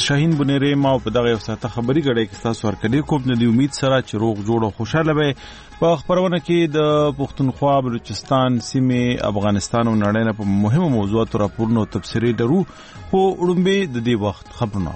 شاهین بنيري ما په دغه وساته خبري غړې کې تاسو ورکړې کوم د امید سره چې روغ جوړ او خوشاله وي. په خبرونه کې د پښتونخوا بلوچستان سیمې افغانستان او نړۍ نه په مهمو موضوعاتو راپورونه او تبصرې درو په وړاندې د دې وخت خبرونه.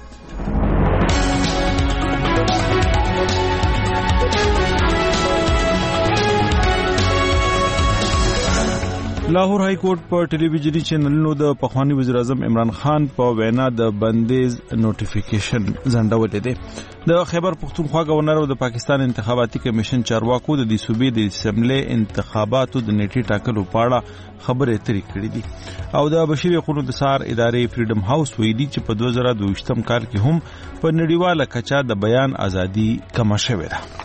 لاهور های کورټ په ټلویزیونی چینلونو د پخوانی وزیر اعظم عمران خان په وینا د بندیز نوټیفیکیشن ځنډولې ده. د خیبر پختونخوا گورنر او د پاکستان انتخاباتي کمیشن چارواکو د دې صوبې د اسمبلی انتخاباتو د نیټې ټاکلو په اړه خبرې اترې کړې دي او د بشري حقوقو د سار ادارې فریډم هاوس ویلي چې په 2022 کال کې هم په نړیواله کچه د بیان ازادي کمه شوې ده.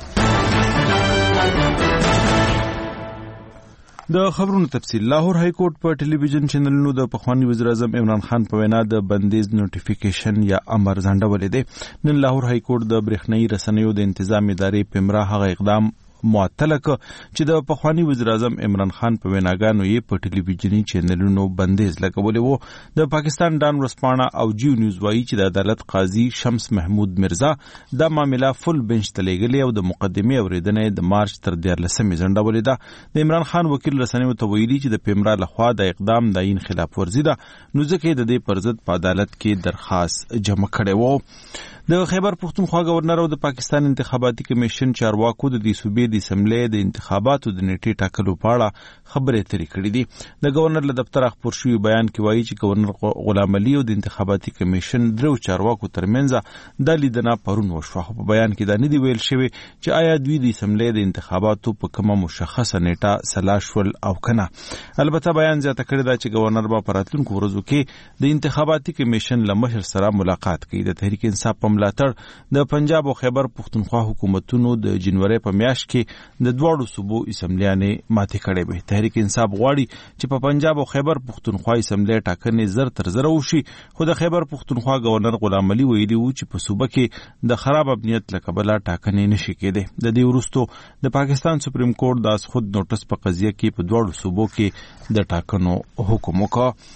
د خبرونو تفصیل. لاهور های کورټ په ټلویزیون چینلونو د پخوانی وزیر اعظم عمران خان په وینا د بندیز نوټیفیکیشن یا امر ځنډولې دی. نن لاهور های کورټ د برېښنايي رسنیو د تنظیم ادارې پیمرا هغه اقدام معطل کړ چې د پخوانی وزیر اعظم عمران خان په ویناګانو یې په ټلویزیونی چینلونو بندیز لګولې وو. د پاکستان ډان ورسپانه او جیو نیوز وایي چې د عدالت قاضي شمس محمود مرزا د معاملې فل بنچ ته لېږلې او د مقدمې اوریدنې د مارچ تر 14 ځنډولې ده. د عمران خان وکیل رسنیو ته ویلي چې د پیمرا لخوا د اقدام د عین خلاف ورزي ده، نو ځکه د دې پر ضد په عدالت کې درخواست جمع کړی وو. د خیبر پختونخوا گورنر او د پاکستان انتخاباتي کمیشن چارواکو د دې صوبې د اسمبلی د انتخاباتو د نیټې ټاکلو په اړه خبرې اترې کړې دي. د گورنر له دفتر خبر شوی بیان کې وایي چې گورنر غلام علي او د انتخاباتي کمیشن درو چارواکو ترمنځ د لیدنه پرون وشوه. په بیان کې دا نه دی ویل شوی چې آیا دوی د اسمبلی د انتخاباتو په کومه مشخصه نیټه سلاشول او کنه. البته بیان زیاته کړی دا چې گورنر به په راتلونکو ورځو کې د انتخاباتي کمیشن له مشر سره ملاقات کوي. د تحریک انصاف ملاتړ د پنجاب او خیبر پختونخوا حکومتونو د جنوري په میاشت کې د دوړو صوبو اسمبلیانې ماتې کړې وې. تحریک انصاف غواړي چې په پنجاب او خیبر پختونخوا اسمبلی ټاکنې زر تر زر وشي، خو د خیبر پختونخوا گورنر غلام علي ویلي و چې په صوبه کې د خراب امنیت له کبله ټاکنې نشي کېدې. د دې وروسته د پاکستان سپریم کورټ د خود نوټس په قضیه کې په دوړو صوبو کې د ټاکنو حکم وکړ.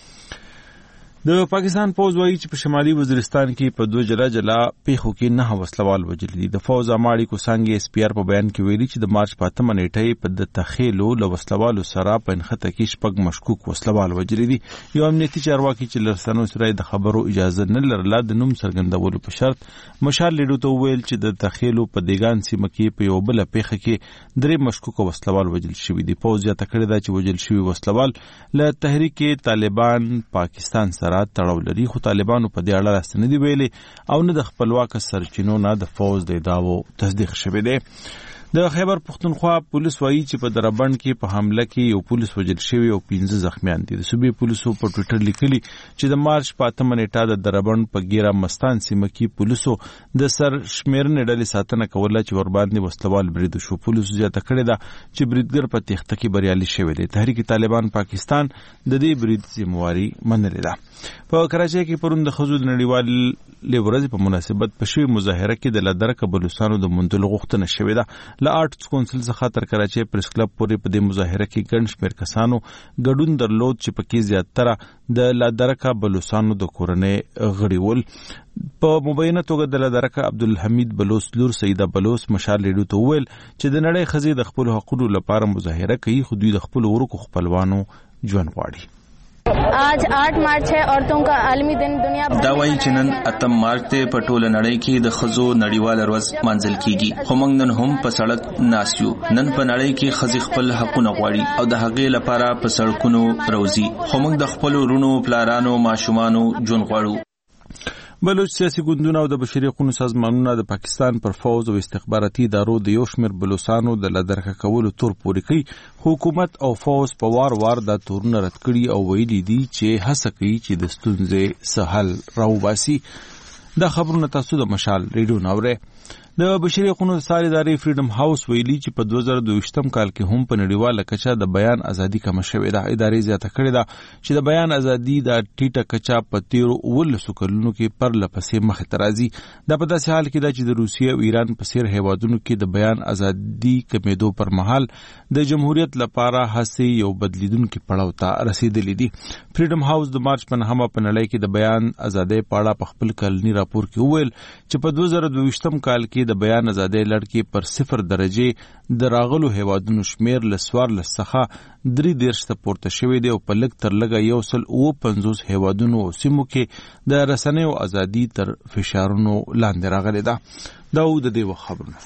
د پاکستان پوز وایي چې په شمالي وزیرستان کې په 2 جلا پیښو کې 9 وسلوال وژل دي. د فوز اماړي کو څنګه اس پی آر په بیان کې ویلي چې د مارچ 5 نیټه په د تخیلو له وسلوالو سره په انخته کې شپږ مشکوک وسلوال وژل دي. یو امنیتي چارواکي چې لرسنو سره د خبرو اجازه نه لرله د نوم څرګندولو په شرط مشال لیډو ته ویل چې د تخیلو په دیګان سیمه کې په یو بل پیښه کې 3 مشکوک وسلوال وژل شوی دي. فوز یا تکړه دا چې وژل شوی وسلوال له تحریک طالبان پاکستان سره تړاو لري، خو طالبانو په دې اړه راستنه دی ویلي او نه د خپلواک سرچینو نه د فوز د داوو تصدیق شوی دی. د خیبر پختونخوا پولیس وایي چې په دربند کې په حمله کې یو پولیس وژل شوی او 15 زخمیان دي. د صوبې پولیسو په ټوئیټر لیکلي چې د مارچ 5 نیټه د دربند په ګیرا مستان سیمه کې پولیسو د سر شمیرنې ډلې ساتنه کوله چې ور باندې وسلوال برید شو. پولیسو زیاته کړې ده چې بریدګر په تخته کې بریالي شوی دی. تحریک طالبان پاکستان د دې برید ذمہواری منلې ده. په کراچۍ کې پرون د خزو د نړیوال ورځې په مناسبت په شوی مظاهره کې د لادرکه بلوچستانو د منځلو غوښتنه شوې ده. ل آرټس کونسل څخه تر کراچۍ پریس کلب پورې په دې مظاهره کې ګڼ شمېر کسانو ګډون درلود چې پکې زیاتره د لادرکه بلوچستانو د کورنۍ غړي ول. په مبینه توګه د لادرکه عبدالحمید بلوچ لور سیده بلوچ مشال لیډو ته وویل چې د نړۍ ښځې د خپلو حقوقو لپاره مظاهره کوي، خو دوی د خپلو ورکو خپلوانو ژوند غواړي. आज 8 मार्च है औरतों का आलमी दिन. दुनिया دا وایي چې نن 8 مارچ ته په ټوله نړۍ کې د ښځو نړیواله ورځ مانځل کیږي، خو موږ نن هم په سړک ناست یو. نن په نړۍ کې ښځې خپل حقونه غواړي او د هغې لپاره په سړکونو روزي، خو موږ د خپلو وروڼو، پلارانو، ماشومانو ژوند غواړو. بلوچ سیاسي ګوندونه او د بشري حقوقو سازمانونه د پاکستان پر فوز او استخباراتي ادارو د یو شمېر بلوچستانو د لادرکه کولو تور پورې کوي. حکومت او فوز په وار دا تورونه رد کړي او ویلي دي چې هڅه کوي چې د ستونزې سهل راوباسي. دا خبرونه تاسو د مشال ریډیو ناوړه. د بشري حقوقو د څار ادارې فریډم هاوس ویلي چې په 2022م کال کې هم په نړیواله کچه د بیان ازادي کم شوې ده. ادارې زیاته کړې ده چې د بیان ازادي د ټیټه کچه په 13 کلونو کې پر لپسې مخ ته راځي. دا په داسې حال کې ده چې د روسیې او ایران په څیر هیوادونو کې د بیان ازادي کمیدو پر مهال د جمهوریت لپاره هڅې یو بدلیدونکو پړاو ته رسیدلې دي. فریډم هاوس د مارچ په 9 په نړۍ کې د بیان ازادي په اړه په خپل کلنی راپور کې وویل چې په 2022م کال کې د بیان ازادي لړ کې پر 0 درجه د راغلو هیوادونو شمیر ل 14 څخه 3 ته پورته شوی دی او په لږ تر لږه 150 هیوادونو او سیمو کې د رسنیو ازادي تر فشارونو لاندې راغلی ده. دا د دې خبرونه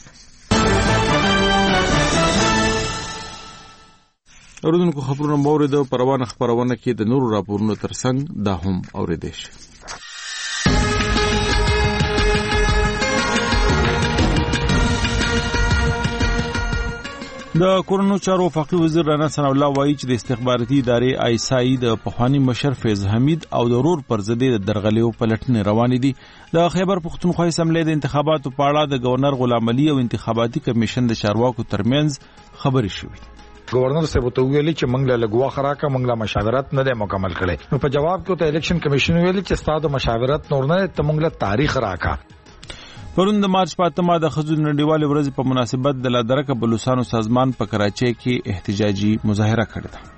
اوردونکو خبرونه مورید په روانه خبرونه کې د نورو راپورونو ترڅنګ دا هم اوریدل شي. د کورونو چارو وفاقي وزیر رانا ثناء الله وایي چې د استخباراتي ادارې آیسای د پخوانی مشر فیض حمید او د رور پر ضد د درغلیو پلټنې روانې دي. د خیبر پختونخوا اسمبلی د انتخاباتو په اړه د گورنر غلام علي او انتخاباتي کمیشن د چارواکو ترمنځ خبرې شوې. گورنر صاحب ته ویلي چې موږ له لګوا خراکه موږ له مشاورت نه دی مکمل کړي. نو په جواب کې ته الیکشن کمیشن ویلي چې ستاسو مشاورت نور نه ته موږ له تاریخ راکا. پرون د مارچ 5 د ښځو نړیوالې ورځې په مناسبت د لادرکه بلوچستان سازمان په کراچۍ کې احتجاجي مظاهره کړې ده.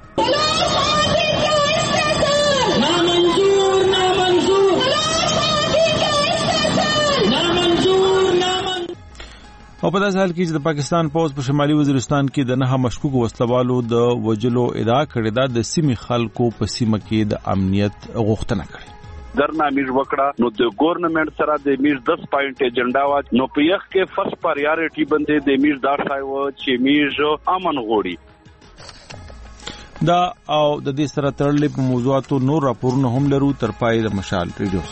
او په داسې حال کې چې د پاکستان پوز په شمالي وزیرستان کې د 9 مشکوک وسلوالو د وجلو ادعا کړې ده. د سیمې خلکو په سیمه کې د امنیت غوښتنه کړې. درنا میز وکړه نو د ګورنمنت سره د میز 10 پوینټ ایجنډا وا نو په یخ کې فرست پریارټي باندې د میز دار صاحب چې میز امن غوړي. دا او د دې سره تړلې په موضوعاتو نور راپورونه هم لرو. تر پای د مشال ریډیو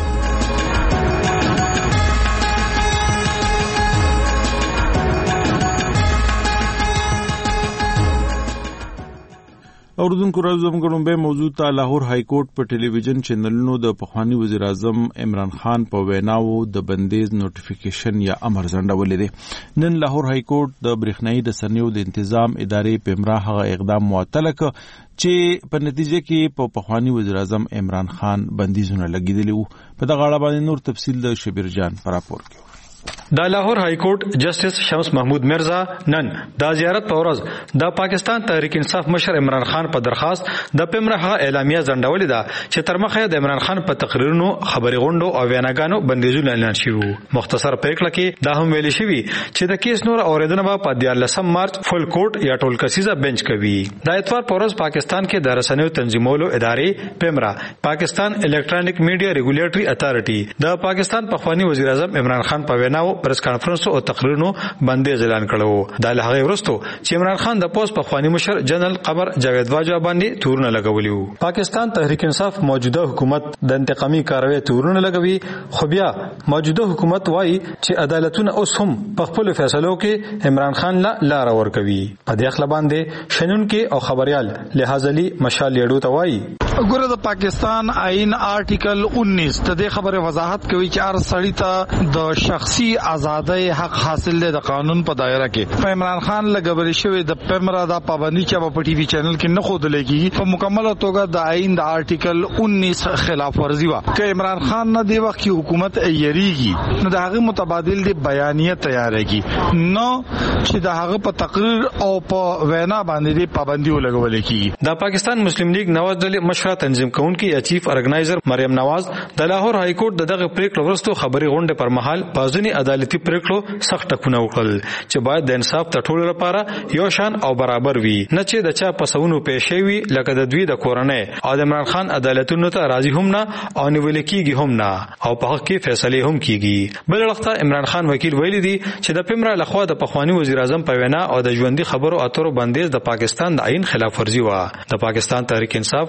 اوردونکو راځو موږ به موضوع ته لاهور های کورټ په ټلویزیون چینلونو د پخوانی وزیر اعظم عمران خان په ویناو د بندیز نوټیفیکیشن یا امر ځنډولې دي. نن لاهور های کورټ د برېښنايي رسنیو د تنظیم ادارې په امرا هغه اقدام معطل کړ چې په نتیجه کې په پخوانی وزیر اعظم عمران خان بندیزونه لګیدلی وو. په دغه اړه باندې نور تفصیل د شبیر جان پر راپور کې. د لاهور های کورټ جسټس شمس محمود مرزا نن د زیارت په ورځ د پاکستان تحریک انصاف مشر عمران خان په درخواست د پمرغه اعلامیه ځنډولې ده چې تر مخه د عمران خان په تقریرونو خبري غونډو او ویناګانو بندیزونه اعلان شوی. مختصر پریکړه کې دا هم ویل شوی چې د کیس نور اوریدنه په 14 مارچ فل کورټ یا ټول کسیزه بنچ کوي. د اتوار په ورځ پاکستان کې د رسنیو تنظیمولو ادارې پمرا پاکستان الکترونیک میډیا ریګولیټری اتھارټي د پاکستان پخوانی وزیر اعظم عمران خان په ویناو پریس کانفرنس او تقریرونو بندیز اعلان کړو. د لهغه ورستو چې عمران خان د پوس پخوانی مشر جنرال قمر جاوید باجوا باندې تورونه لګولیو. پاکستان تحریک انصاف موجوده حکومت د انتقامي کاروي تورونه لګوي، خو بیا موجوده حکومت وایي چې عدالتونه اوس هم په خپل فیصلو کې عمران خان لا لار ورکوي. په دې خپل باندې شنن کې او خبريال لحاظ علي مشال لیډو ته وایي ګوره د پاکستان آئین آرټیکل 19 ته د خبره وضاحت کوي چې هر سړی ته د شخصي ازادۍ حق حاصل دی د قانون په دایره کې. په عمران خان لګبري شوی د پمرا د پابندي چې په ټي وي چینل کې نه خود لګي په مکمله توګه د آئین د آرټیکل 19 خلاف ورزي وا. که عمران خان نه دی وخت کې حکومت یریږي نو د هغه متبادل دی بیانیه تیارېږي نو چې د هغه په تقریر او په وینا باندې دی پابندي ولګول کیږي. د پاکستان مسلم لیگ نواز ډلې مشره تنظیم کوونکی یا چیف ارګنایزر مریم نواز د لاهور های کورټ دغه پریکړه ورستو خبري غونډه پر مهال پازنی عدالتي پریکړو سخت ټکونه وکړل چې باید د انصاف ته ټول لپاره یو شان او برابر وي، نه چې د چا پسونو پېښې وي لکه د دوی د کورنۍ او د عمران خان عدالتونو ته راضي هم نه او نیول کېږي هم نه او په حق کې فیصله هم کېږي. بل وخت عمران خان وکیل ویلي دي چې د پمرا لخوا د پخوانی وزیر اعظم په وینا او د ژوندۍ خبرو اترو بندیز د پاکستان د آئین خلاف ورزي و. د پاکستان تحریک انصاف د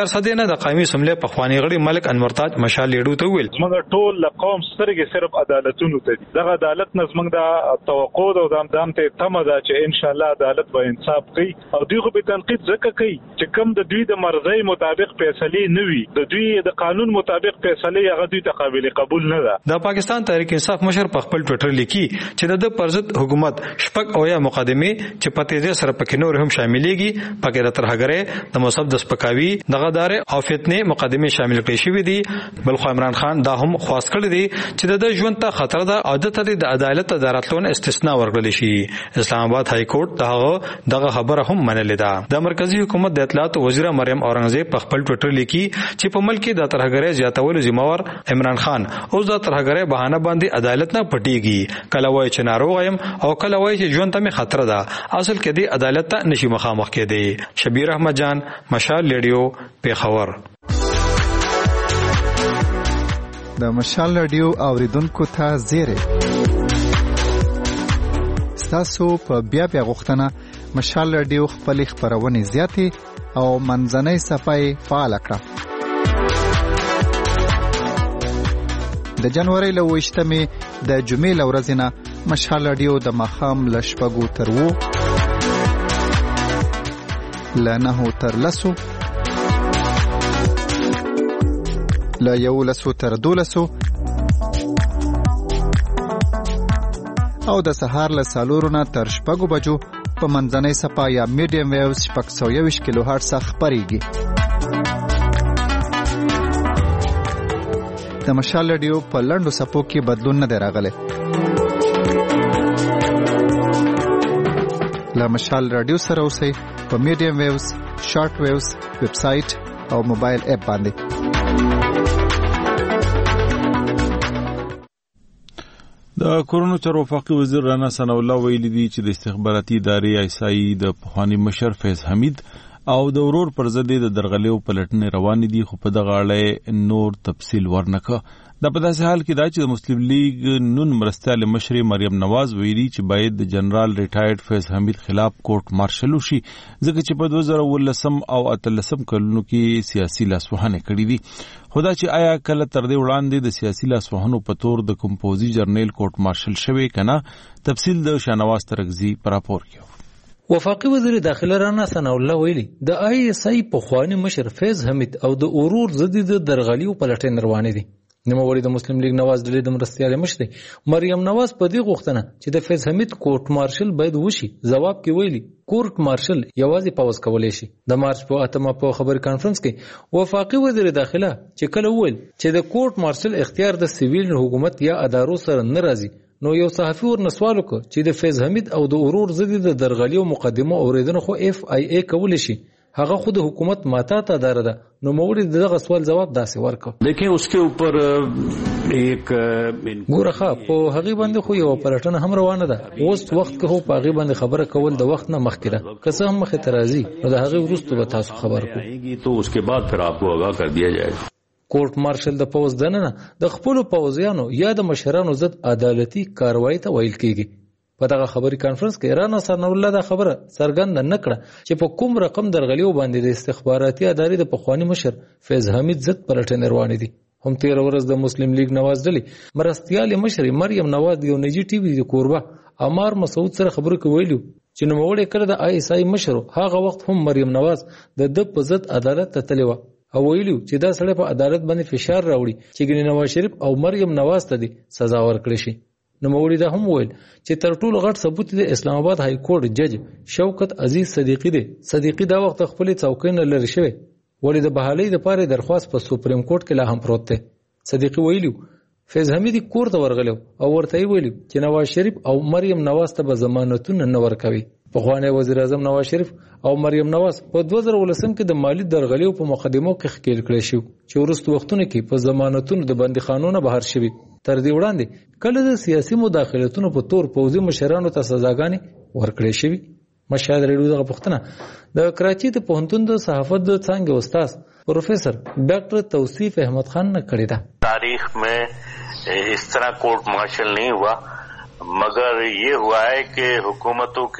سده نه د قومي اسمبلی په خواني غړي ملک انور تاج مشال لیډو ته ویل موږ ټول قوم سترګې صرف عدالتونو ته دي دغه عدالت نظم د توقع او د دام ته تمه ده چې ان شاء الله عدالت به انصاف کوي او دوی په تنقید ځکه کوي چې کوم د دوی د مرزي مطابق فیصله نه وي د دوی د قانون مطابق فیصله هغه دوی ته قابل قبول نه ده. د پاکستان تحریک انصاف مشر په خپل ټوئیټر لیکي چې د پرزت حکومت شپږ او یا مقدمه چې په تیزه سره پکې نور هم شاملېږي پکې د ترهګرۍ د مصب د سپکاوي د غدار او فتنه مقدمه شامل کړي شوې دي. بلخو عمران خان دا هم خواست کړی دی چې د ژوند ته خطر ده او د عدالت د راتلون استثناء ورکړل شي. اسلام آباد های کورټ دغه خبره هم منلې ده. د مرکزی حکومت د اطلاعات وزیر مریم اورنګزیب په خپل ټوئیټر لیکي چې په ملک کې د ترهګرۍ زیاتولو ذمہوار عمران خان اوس د ترهګرۍ بهانه باندې عدالت نه پټيږي. کله وایي چې ناروغ یم او کله وایي چې ژوند ته خطر ده. اصل کې د عدالت ته نشي مخامخ کېدی. شبیر احمد جان مشال ریډیو پیښور. د مشال ریډیو اوریدونکو ته زیری تاسو په بیا غوښتنه مشال ریډیو خپل خبرونه زیاتې او منځنۍ صفحه فعال کړه. د جنوري له 28مې د جمعې ورځې نه مشال ریډیو د مخام لشپګو تر وو لنه تر لسو لا یو لسو تر دولسو او د سهار له سالورونه تر شپږو بجو په منځنۍ صفحه یا میډیم ویوز 620 کیلو هرتز خبريږي. د مشال ریډیو په لنډو صفو کې بدلون نه راغلی. له مشال ریډیو سره اوسئ په میډیم ویوز، شارټ ویوز، ویب سټ او موبایل اپ باندې. د کورونو چارو وفاقي وزیر رانا ثنا الله ویلي دي چې د استخباراتي ادارې ایسای د پخوانی مشر فیض حمید او د ورور پر ضد د درغلیو پلټنې روانې دي خو په دغه اړه نور تفصیل ورنکه. د په داسې حال کې دا چې د مسلم لیگ نون مرستیال مشر مریم نواز ویلي چې باید د جنرال ریټایرډ فیض حمید خلاف کورټ مارشل وشي ځکه چې په 2019 او 2013 کلونو کې سیاسي لاسوهنه کړې دي. خدا چې آیا کله تر دې وړاندې د سیاسي لاسوهنو په تور د کمپوزي جرنیل کورټ مارشل شوی کنه تفصیل د شانواز ترغزی پر راپور کې. وفاقي وزیر داخله رانا ثنا الله ویلي د آی اس آی په خواني مشر فیض حمید او د اورور ضد د درغلیو پلټنې روانې دي. نوموړي د مسلم لیگ نواز ډلې د مرستیال مشر مریم نواز په دې غوښتنه چې د فیض حمید کورټ مارشل باید وشي جواب کې ویلي کورټ مارشل یوازې پاوز کولای شي. د مارچ په 8مه په خبري کانفرنس کې وفاقي وزیر داخله چې کله ویل چې د کورټ مارشل اختیار د سیویل حکومت یا ادارو سره ناراضي نو یو صحافي ورنه سوال وکړ چې د فیض حمید او د اورور ضد د درغلیو مقدمه اوریدنه خو اف ای ای کول شي هغه خود حکومت ماته ته دار ده. نو موري دغه سوال جواب داسې ورکړ دیکھیں اس کے اوپر ایک ګورخه په هغه باندې خو یو پلټنه هم روانه ده. اوس وخت کې هو په هغه باندې خبره کول د وخت نه مخکې ده. که څه هم مخه ترازی نو د هغه وروسته به تاسو خبر کوئ تو اس کے بعد پھر آپ کو آگاہ کر دیا جائے گا. کورټ مارشل د پوز دننه د خپل پوزیانو یا د مشرانو ضد عدالتي کاروایی ته ویل کیږي. په دغه خبري کانفرنس کې رانا ثنا الله دا خبره څرګنده نکړه چې په کوم رقم درغلیو باندې د استخباراتي ادارې د پخوانی مشر فیض حمید ضد پلټنې روانې دي. هم 13 ورځ د مسلم لیگ نواز ډلې مرستیال مشر مریم نواز یو نجی ټي وي د کوربه عمار مسعود سره خبرو کې ویلو چې نوموړی کړه د آی اس آی مشر هغه وخت هم مریم نواز د په ضد عدالت ته تللی و او ویلو چې دا سړی په عدالت باندې فشار راوړي چې ګنې نواز شریف او مریم نواز ته دي سزا ورکړي شي. نو موري دا هم ویل چې تر ټولو غټ ثبوت د اسلام آباد های کورټ جج شوکت عزیز صدیقی دی. صدیقی دا وخت خپل څوکۍ نه لری شوی ولې د بحالۍ لپاره درخواست په سپریم کورټ کې لا هم پروت دی. صدیقی ویلو فیض حمید کور ته ورغلو او ورته ویلو چې نواز شریف او مریم نواز ته به ضمانتونه نه ورکوي. پخوانی وزیر اعظم نواز شریف او مریم نواز په 2019 کې د مالی درغلیو په مقدمو کې ښکیل کړی شو چې وروسته وختونه کې په ضمانتونو د بندیخانونو بهر شوي. تر دې وړاندې کله د سیاسي مداخلتونو په تور پوځي مشرانو ته سزاګانې ورکړې شوي. مشاهد ریډیو دغه پوښتنه د کراچي د پوهنتون د صحافت د څانګې استاد پروفیسر ډاکټر توصیف احمد خان نے کړی دا. تاریخ میں اس طرح کورٹ مارشل نہیں ہوا مگر یہ ہوا ہے کہ حکومتوں کے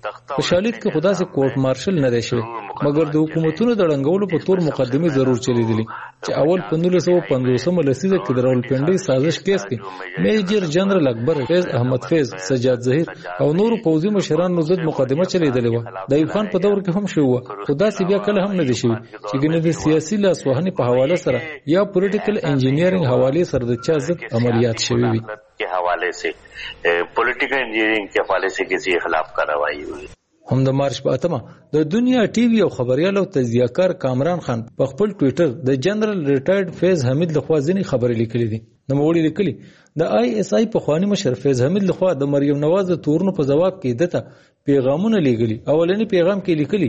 په شالید کې خدا سي کورټ مارشل نه دی شوی، مګر د حکومتونو د ړنګولو په تور مقدمه ضرور چلیدلی چې اول په 1950 لسیزه کې د راولپنډي سازش کیس کې میجر جنرال اکبر فیض احمد فیض سجاد ظهیر او نور پوځي مشرانو ضد مقدمه چلیدلې و. د ایوب خان په دور کې هم شو، خدا سي بیا کله هم نه دی شوی چې ګنې د سیاسي لاسوهنې په حواله سره یا پولیټیکل انجینیرینګ حواله سره د چا ضد عملیات شوي وي. के हवाले से पॉलिटिकल इंजीनियरिंग के हवाले से किसी के खिलाफ कार्रवाई हुई. هم د مارچ په اتمه د دنیا ټي وي او خبريال او تجزیه‌کار کامران خان په خپل ټوئیټر د جنرال ریټایرډ فیض حمید لخوا ځینې خبرې لیکلې دي. د موړي لیکلي د آی اس آی په خواني مشر فیض حمید لخوا د مریم نواز د تورونو په جواب کې دته پیغامونه لیکلي. اولنی پیغام کې لیکلي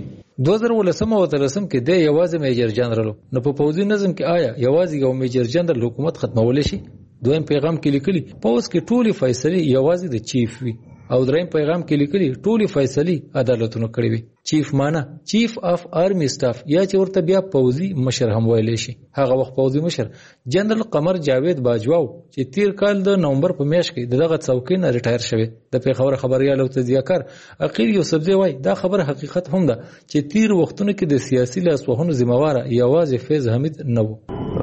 2013 او 13 کې د یوازې میجر جنرال نو په پوځي نظم کې آیا یوازې یو میجر جنرال حکومت ختمول شي. دویم پیغام کې لیکلي پوز کې ټولي فیصله یوازې د چیف وي او دریم پیغام کې لیکلي ټولي فیصله عدالتونو کړې وي. چیف معنا چیف اف آرمی سټاف یا چې ورته بیا پوځي مشر هم ویل شي. هغه وخت پوځي مشر جنرال قمر جاوید باجواو چې تیر کال د نومبر په میاشت کې دغه څوکۍ نه ریټایر شوی. د پیښور خبريال او تجزیه‌کار عقیل یوسفزی وای دا خبره حقیقت هم ده چې تیر وختونو کې د سیاسي لاسوهنو ذمہوار یوازې فیض حمید نه و.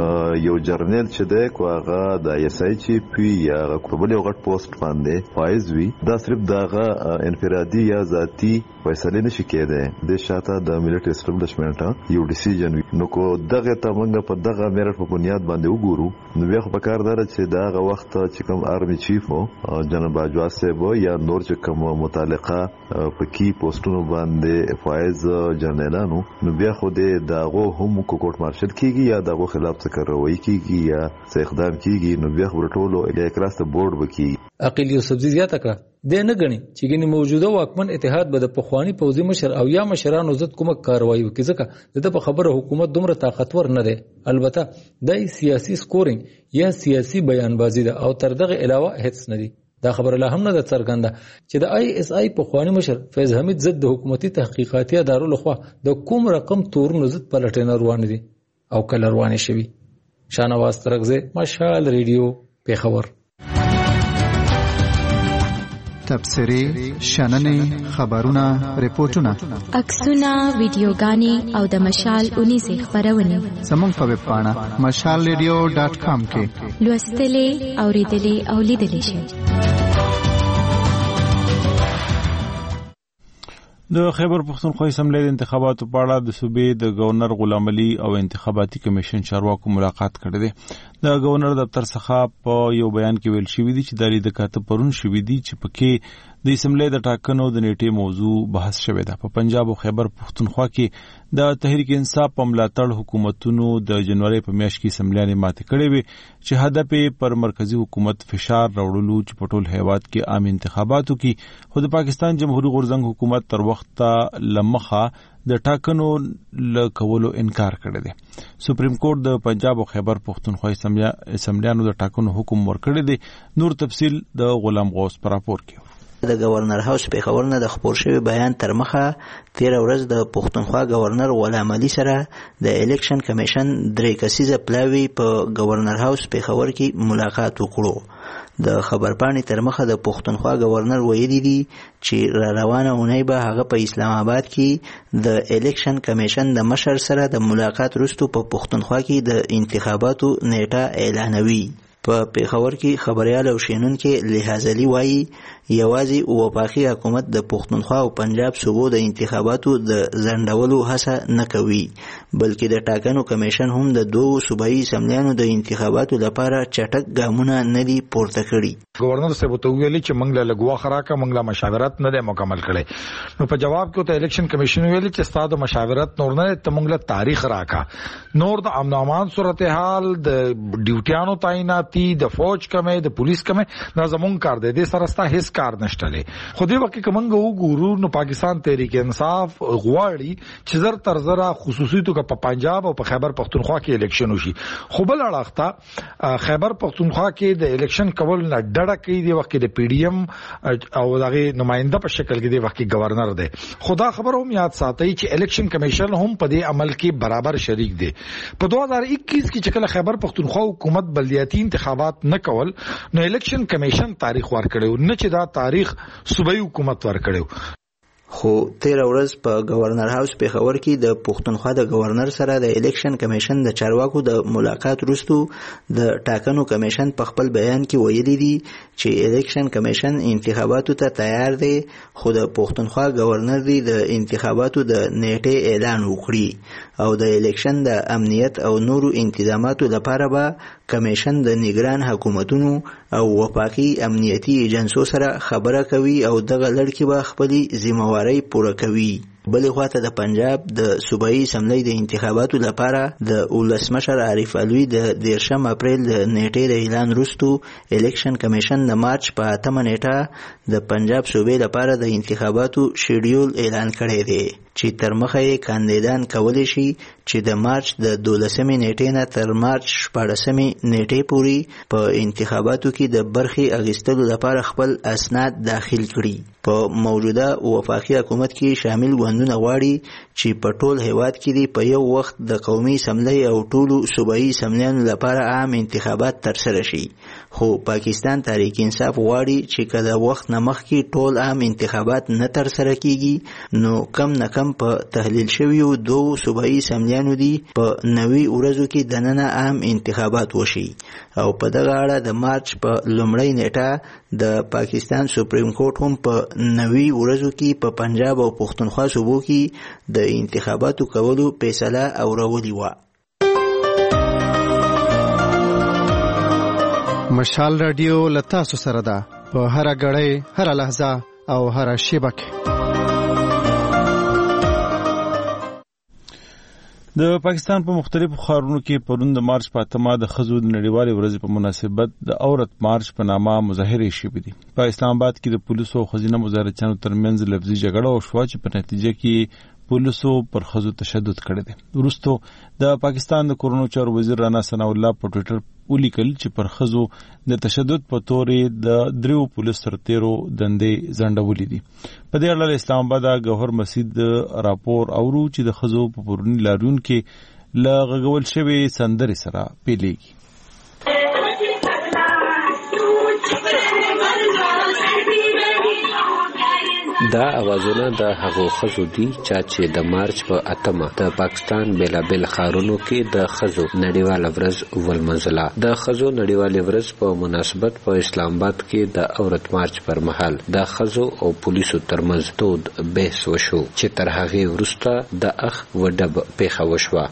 یو جرنیل چې د کوغه د ایس آی چی پی یا کوبل یو غټ پوسټ باندې فایز وی دا صرف دغه انفرادي یا ذاتی فیصله نشي کېده د شاته د ملټری اسټابلیشمنت یو ډیسیژن نو کو دغه تمنګ په دغه میرټ په بنیاد باندې وګورو نو بیا خو په کار دار چې دغه وخت چې کوم آرمی چیف او جنرال باجوا صاحب یا نور چې کوم متعلقه په کی پوسټونو باندې فایز جنرالانو نو بیا خو دغه هم کوټ مارشل کیږي یا دغه خلاف څه کاروي کیږي یا څه اقدام کیږي نو بیا خو ټولو الیکراس ته بورډ وکي. عقیل یوسفزی زیاته کړه د نه غني چې ګنې موجوده واکمن اتحاد به د پخوانی پوځي مشر او یا مشرانو ضد کومه کاروایی وکړي ځکه د په خبره حکومت دومره طاقتور نه دی. البته د سیاسي سکورینګ یا سیاسي بیانبازي ده او تر دغه علاوه هیڅ نه دی. دا خبره لا هم نه څرګنده چې د آی اس آی پخوانی مشر فیض حمید ضد د حکومتي تحقیقاتي ادارو لخوا د کوم رقم تورونو ضد پلټنه روان دي او کله روانه شوي. شانواز ترغزه مشال ریډیو پیښور. تبصرې شننې خبرونه ریپورتونه عکسونه ویډیوګانې او د مشال 19 خبرونه زموږ په ویب پاڼه mashalradio.com کې لوستلې اوریدلې او لیدلې شئ. د خیبر پختونخوا اسمبلی د انتخاباتو په اړه د صوبې د گورنر غلام علي او انتخاباتي کمیشن چارواکو ملاقات کړی دی. د گورنر دفتر څخه په یو بیان کې ویل شوی دی چې د لیدکاته پرون شوی دی چې پکې د اسمبلی د ټاکنو د نیټې موضوع بحث شوی ده. په پنجاب او خیبر پختونخوا کې د تحریک انصاف په ملاتړ حکومتونو د جنوري په میاشت کې اسمبلیانې ماتې کړې وي چې هدف پر مرکزی حکومت فشار راوړلو چې په ټول هیواد کې عام انتخاباتو کې خو د پاکستان جمهوریت غورځنګ حکومت تر وخته لمخه د ټاکنو لکولو انکار کړی دی. سپریم کورټ د پنجاب او خیبر پختونخوا اسمبلیانو د ټاکنو حکم ورکړی دی. نور تفصیل د غلام غوث پر راپور کې. د گورنر هاوس پیښور نه د خبر شوی بیان تر مخه 13 ورځ د پښتونخوا گورنر غلام علي سره د الیکشن کمیشن درې کسیزه پلاوی په گورنر هاوس پیښور کې ملاقات وکړو. د خبرپاڼې تر مخه د پښتونخوا گورنر ویلي دي چې را روانه اونۍ به هغه په اسلام آباد کې د الیکشن کمیشن د مشر سره د ملاقات وروسته په پښتونخوا کې د انتخاباتو نیټه اعلانوي. په پیښور کې خبريال او شینونکو لحاظلی وایي یوازې وفاقي حکومت د پښتونخوا او پنجاب صوبو د انتخاباتو د ځنډولو هڅه نه کوي بلکې د ټاکنو کمیشن هم د دوه صوبایي اسمبلیانو د انتخاباتو لپاره چټک ګامونه نه دي پورته کړي. گورنر صاحب ته ویلي چې موږ له لګوا خراکه موږ له مشاورت نه مکمل کړي. نو په جواب کې ته الیکشن کمیشن ویلي چې ستاسو مشاورت نور نه ته موږ له تاریخ راکا نور د امن امان صورتحال د ډیوټیانو تعیناتی د فوج کمه د پولیس کمه دا زمون کار دی د سرستا هیڅ کار نشته لې خو دې وخت کې کومنګ وګورو نو پاکستان تحریک انصاف غواړي چې زر تر زره خصوصي توګه په پنجاب او په خیبر پختونخوا کې الیکشن وشي. خو بل اړخته خیبر پختونخوا کې د الیکشن کول نه ډډه کوي د وخت کې د پی ډی ایم او دغه نماینده په شکل کې د وخت کې گورنر دی. خدا خبر هم یاد ساتي چې الیکشن کمیشن هم په دې عمل کې برابر شریک دی. په 2021 کې چې کله خیبر پختونخوا حکومت بلدیاتي انتخابات نه کول نو الیکشن کمیشن تاریخ ورکړو نه چې دا تاریخ صوبایي حکومت ورکړو. خو 13 ورځ په گورنر هاوس پیښور کې د پښتونخوا د گورنر سره د الیکشن کمیشن د چارواکو د ملاقات وروسته د ټاکنو کمیشن په خپل بیان کې ویلي دي چې الیکشن کمیشن انتخاباتو ته تیار دی، خو د پښتونخوا گورنر دی د انتخاباتو د نیټه اعلان وکړي او د الیکشن د امنیت او نورو انتظاماتو لپاره به کمیشن د نگران حکومتونو او وفاقي امنیتي ایجنسو سره خبره کوي او دغه لړ کې به خپلې ذمہواري پوره کوي. بلې خواته د پنجاب د صوبایي اسمبلی د انتخاباتو لپاره د ولسمشر عارف علوي د 13 اپریل د نیټې د اعلان وروسته الیکشن کمیشن د مارچ په 8 نیټه د پنجاب صوبې لپاره د انتخاباتو شیډیول اعلان کړی دی چې تر مخه یې کاندیدان کولی شي چې د مارچ د 12 نیټې نه تر مارچ 14 نیټې پورې په انتخاباتو کې د برخې اخیستلو لپاره خپل اسناد داخل کړي. په موجوده وفاقي حکومت کې شامل ګوندونه غواړي چې په ټول هیواد کې دی په یو وخت د قومي اسمبلی او ټولو صوبایي اسمبلیانو لپاره عام انتخابات ترسره شي، خو پاکستان تحریک انصاف غواړي چې کله وخت نه مخکې ټول عام انتخابات نه ترسره کیږي نو کم نه کم په تحلیل شویو 2 صوبایي اسمبلیانو دی په 90 ورځو کې دننه عام انتخابات وشي. او په دغه اړه د مارچ په لومړۍ نیټه د پاکستان سپریم کورټ هم په 90 ورځو کې په پنجاب او پښتونخوا صوبو کې د انتخاباتو کولو فیصله اورولې و. مشال رادیو لتاسو سره ده په هر غړې هر لحظه او هر شیبه کې. د پاکستان په مختلفو ښارونو کې پرون د مارچ په 8 د ښځو د نړیوالې ورځې په مناسبت د عورت مارچ په نامه مظاهرې شوې دي. په اسلام آباد کې د پولیسو او ښځینه مظاهرچیانو ترمنځ لفظي جګړه وشوه چې په نتیجه کې پولیسو پر ښځو تشدد کړی دی. وروسته د پاکستان د کورونو چارو وزیر رانا ثناء الله په ټویټر ولیکل چې پر ښځو د تشدد په تورې د 3 پولیس سرتیرو دندې ځنډولې دي. په دې اړه اسلام آباد ګوهر مسجد راپور اورو چې د ښځو په پورونی لاریون کې له غږول شوی سندرې سره پیلېږي. دا اوازونه د هغو ښځو دي چې د مارچ په 8 د پاکستان بیلابل ښارونو کې د ښځو نړیواله ورځ ولمنځله. د ښځو نړیواله ورځ په مناسبت په اسلام آباد کې د عورت مارچ پر مهال د ښځو او پولیسو ترمنځ تود بحث وشو چې تر هغې وروسته د اخ و ډب پیښه وشوه.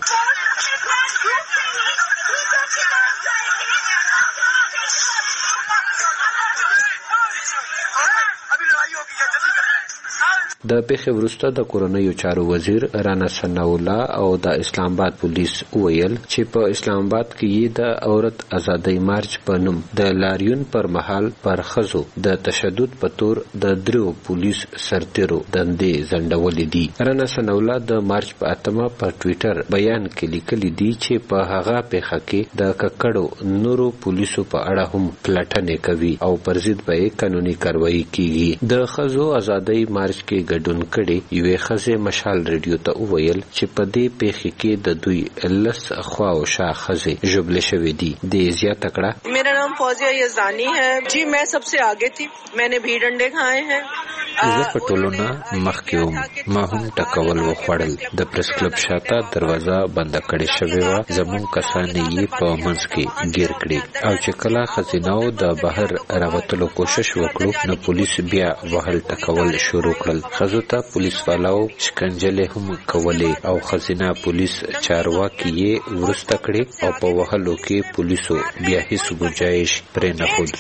د پیښې وروسته د کورنیو چارو وزیر رانا ثناء الله او د اسلام آباد پولیس ویل چې په اسلام آباد کې د عورت ازادۍ مارچ په نوم د لاریون پر مهال پر ښځو د تشدد په تور د 3 پولیس سرتیرو دندې ځنډولې دي. رانا ثناء الله د مارچ په 8 په ټویټر بیان کې لیکلي دي چې په هغه پیښه کې د ککړو نورو پولیسو په اړه هم پلټنې کوي او پر ضد به قانوني کاروایی کیږي. د ښځو ازادۍ مارچ کې ګډون کړي یوې ښځې مشال ریډیو ته وویل چې په دې پیښې کې د دوی 10 خوا او شا ښځې ژوبلې شوې دي. دې زیاته کړه मेरा नाम फौजिया यज़दानी है जी, मैं सबसे आगे थी, मैंने भी डंडे खाए हैं. زه په ټولونه مخکې وم، ما هم ټکول وخوړل. د پریس کلب شاته دروازه بنده کړې شوې وه، زموږ کسان یې په منځ کې ګیر کړي او چې کله ښځیناو د بهر راوتلو کوشش وکړو نو پولیس بیا وهل ټکول شروع کړل. ښځو ته پولیس والاو شکنجلې هم کولې او ښځینه پولیس چارواکي یې وروسته کړې او په وهلو کې پولیسو بیا هیڅ گنجائش پرې نه ښود.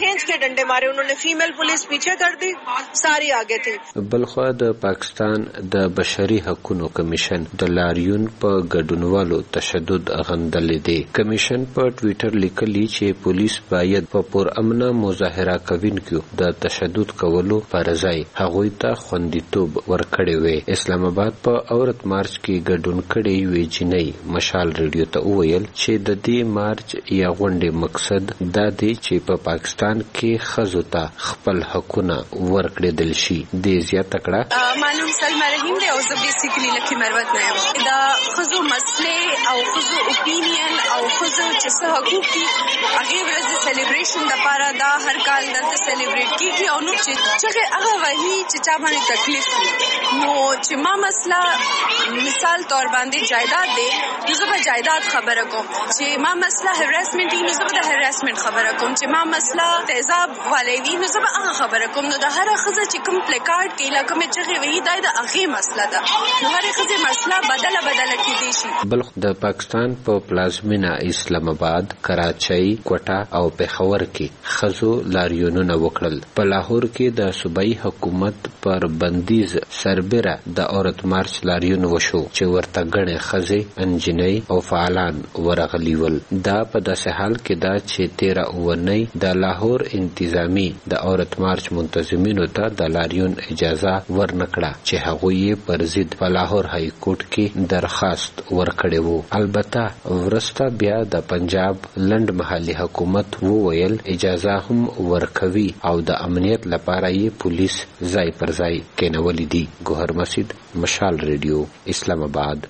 بلخوا د پاکستان د بشري حقوقو کمیشن د لاریون په ګډونوالو تشدد غندلې دی. کمیشن په ټویټر لیکلی چې پولیس باید په پرامنه مظاهره کوونکو د تشدد کولو پر ځای هغوی ته خوندیتوب ورکړی وي. اسلام آباد په عورت مارچ کې ګډون کړي وی جنۍ مشال ریډیو ته وویل چې د دې مارچ یا غونډې مقصد دا دی چې په پاکستان کې ښځو ته خپل حقونه ورکړل شي. د زیاته کړه معلوم سلمہ رحیم دی او زه بیسیکلی لکه مروت نه یم دا خزو مسلې او خزو اپینین او خزو چې څه حقوق دي هغه ورځ سلیبریشن د پاره دا هر کال دلته سلیبریټ کیږي او نو چې هغه وایي چې چا باندې تکلیف نو چې ما مسله مثال تور باندې جایداد دی نو زه به جایداد خبره کوم چې ما مسله هراسمنت نو زه به د هراسمنت خبره کوم چې ما مسله تیزاب والی وي نو زه به هغه خبره کوم نو د هر خزه چې کوم پلیکارډ کې لکه مې چې وایي دا د هغه مسله ده نو هر خزه مسله بدله کیدی شي بل د پاکستان په پلازمینه اسلام آباد کراچۍ کوټه او پېښور کې خزو لاریونونه وکړل په لاهور کې د صوبایي حکومت پر بندیز سربره د عورت مارچ لاریون وشو چې ورته غړې خزې انجینۍ او فعالان ورغلي ول دا په داسې حال کې دا چې 13 اونۍ د لاهور انتظامی د عورت مارچ منتظمینو ته د لاریون اجازه ورنکړه چې هغوی پر ضد په لاهور های کورټ کې درخواست ورکړی وو البته ورسته بیا د پنجاب لند محلي حکومت وویل اجازه هم ورکوي او د امنیت لپاره یې پولیس ځای پر ځای کېنولي دي ګوهر مسجد مشال ریډیو اسلام آباد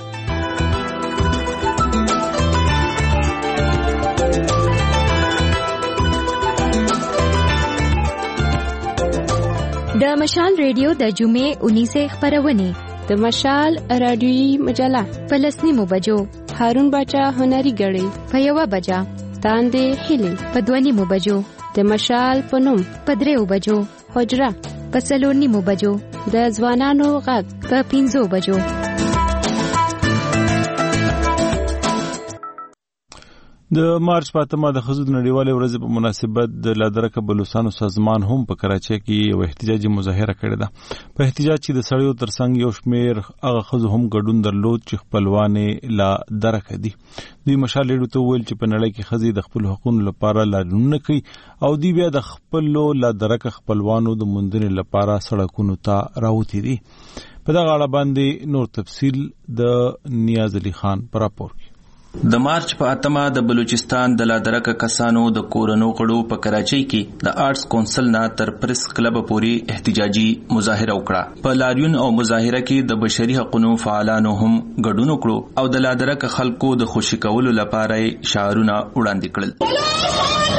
د مشال ریډیو د جمعې 19 خبرونه د مشال رادیویي مجله په 10 بجو هارون باچا هنري غړي په 1 بجا تاندې هلي په 2 بجو د مشال پنوم په 3 بجو حجره په 4 بجو د ځوانانو غږ په 5 بجو د مارچ پاتمه د خزو نړیوالې ورځې په مناسبت د لادرکه بلوچستان سازمان هم په کراچۍ کې یو احتجاجي مظاهره کړې ده په احتجاج چې د سړیو ترڅنګ یو شمیر هغه خزو هم ګډون درلود چې خپلوانې لا درکه دي دوی مشال ریډیو ته ویل چې په نړۍ کې خزي د خپل حقوقو لپاره لاریونونه کوي او دوی بیا د خپلو لا درکه خپلوانو د موندنې لپاره سړکونو ته راوتی دي په دغه اړه باندې نور تفصیل د نیاز علي خان پر راپور کې د مارچ په اتمه د بلوچستان د لادرکه کسانو د کورونو غړو په کراچۍ کې د آرټس کونسل نه تر پریس کلب پورې احتجاجي مظاهره وکړه په لاریون او مظاهره کې د بشري حقوقو فعالانو هم ګډون وکړو او د لادرکه خلکو د خوشی کولو لپاره شعارونه وړاندې کړل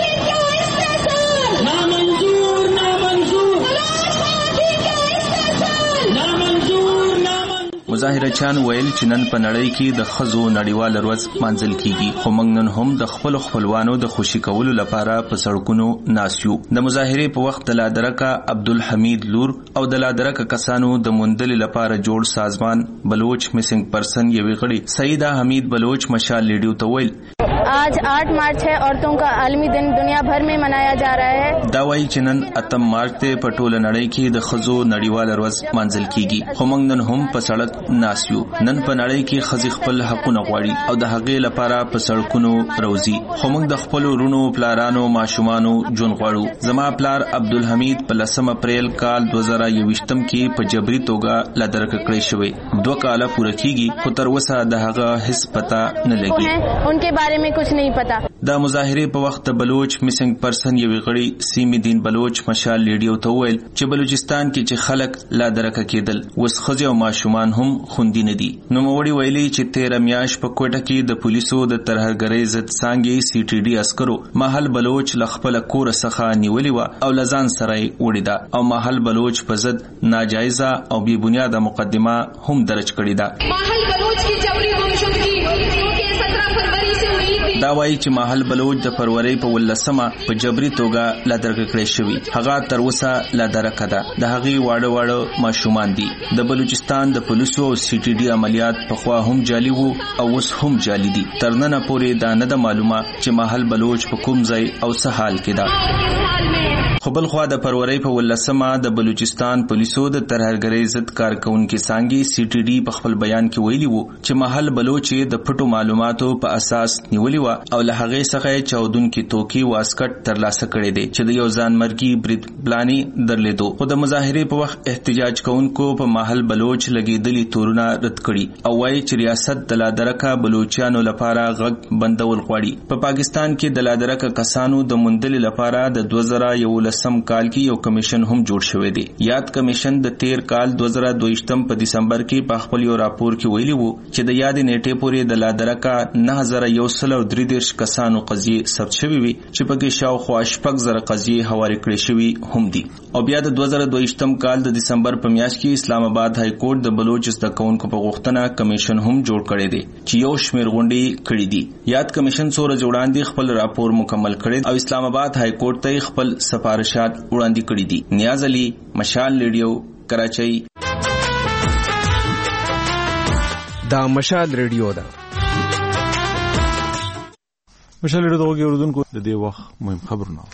مظاهرچیان ویل چې نن په نړۍ کې د خزو نړیوال ورځ مانځل کیږي خو موږ نن هم د خپل خپلوانو د خوشی کولو لپاره په سړکونو ناسیو د مظاهره په وخت د لادرکه عبدالحمید لور او د لادرکه کسانو د موندل لپاره جوړ سازمان بلوچ میسنګ پرسن یوې غړي سیدہ حمید بلوچ مشال ریډیو ته ویل आज 8 मार्च है औरतों का आलमी दिन दुनिया भर में मनाया जा रहा है دا وایي چې نن 8 مارچ ته په ټوله نړۍ کې د خزو نړیوال ورځ مانځل کیږي خو موږ نن هم په سړک ناسیو نن په نړۍ کې خزي خپل حقوقونه غواړي او د هغې لپاره په سړکونو روزي خو موږ د خپل ورونو پلارانو ماشومانو جون غواړو زما پلار عبدالحمید په 10 اپریل کال 2021 کې په جبري توګه لادرکه کړی شوی 2 کاله پوره کیږي خو تر اوسه د هغه هیڅ پتا نه لګي उनके बारे में कुछ नहीं पता د مظاهره په وخت بلوچ میسنګ پرسن یوې غړي سیمی دین بلوچ مشال ریډیو ته ویل چې بلوچستان کې چې خلک لا درکه کېدل وس خزي او ماشومان هم خوندي نه دي نو موړي ویلي چې 13 میاش په کوټه کې د پولیسو د ترهګرۍ ضد څنګه سی ټي ډي عسکرو محل بلوچ لخپل کور څخه نیولې و او لزان سره وړي دا او محل بلوچ په ضد ناجایزه او بی بنیاده مقدمه هم درج کړې ده محل بلوچ کی جبری گمشدگی دا وایي چې محل بلوچ د فروری په 18 په جبري توګه لادرکه کړی شوی هغه تر اوسه لادرکه ده د هغې واړه ماشومان دي د بلوچستان د پولیسو او سی ټي ډي عملیات په خوا هم جعلي وو او اوس هم جعلي دي تر نن پورې دا نه د معلومه چې محل بلوچ په کوم ځای او څه حال کې ده خو بل خوا د فروری په 18 د بلوچستان پولیسو د ترهګرۍ ضد کارکونکو څنګه سی ټي ډي په خپل بیان کې ویلي وو چې محل بلوچ د پټو معلوماتو په اساس نیولې و او له هغه څخه چودونکو توکي واسکټ ترلاسه کړي دي چې د یو ځانمرګي برید پلاني درلیدو. خو د مظاهرې په وخت احتجاج کوونکو په محل بلوچ لګیدلي تورونه رد کړي او وايي چې ریاست د لادرکه بلوچیانو لپاره غږ بندول غواړي. په پاکستان کې د لادرکه کسانو د مندل لپاره د 2011 کال کې یو کمیشن هم جوړ شوی دی. یاد کمیشن د 13 کال 2022 په دسمبر کې په خپل یو راپور کې ویلي وو چې د یاد نیټې پورې د لادرکه 9133 کسانو قضیې ثبت شوې وي چې په کې شاوخوا 6000 قضیې حواله کړې شوې هم دي. او بیا د 2022 کال د دسمبر په میاشت کې اسلام آباد های کورټ د بلوچ زده کوونکو په غوښتنه کمیشن هم جوړ کړی دی چې یو شمېر غونډې کړې دي. یاد کمیشن سره جوړاندې خپل راپور مکمل کړی او اسلام آباد های کورټ ته خپل سفارشات وړاندې کړي دي. نیاز علي، مشال ریډیو، کراچۍ. دا مشال ریډیو ده. مشال ریډیو د اوریدونکو د دې وخت مهم خبرونه.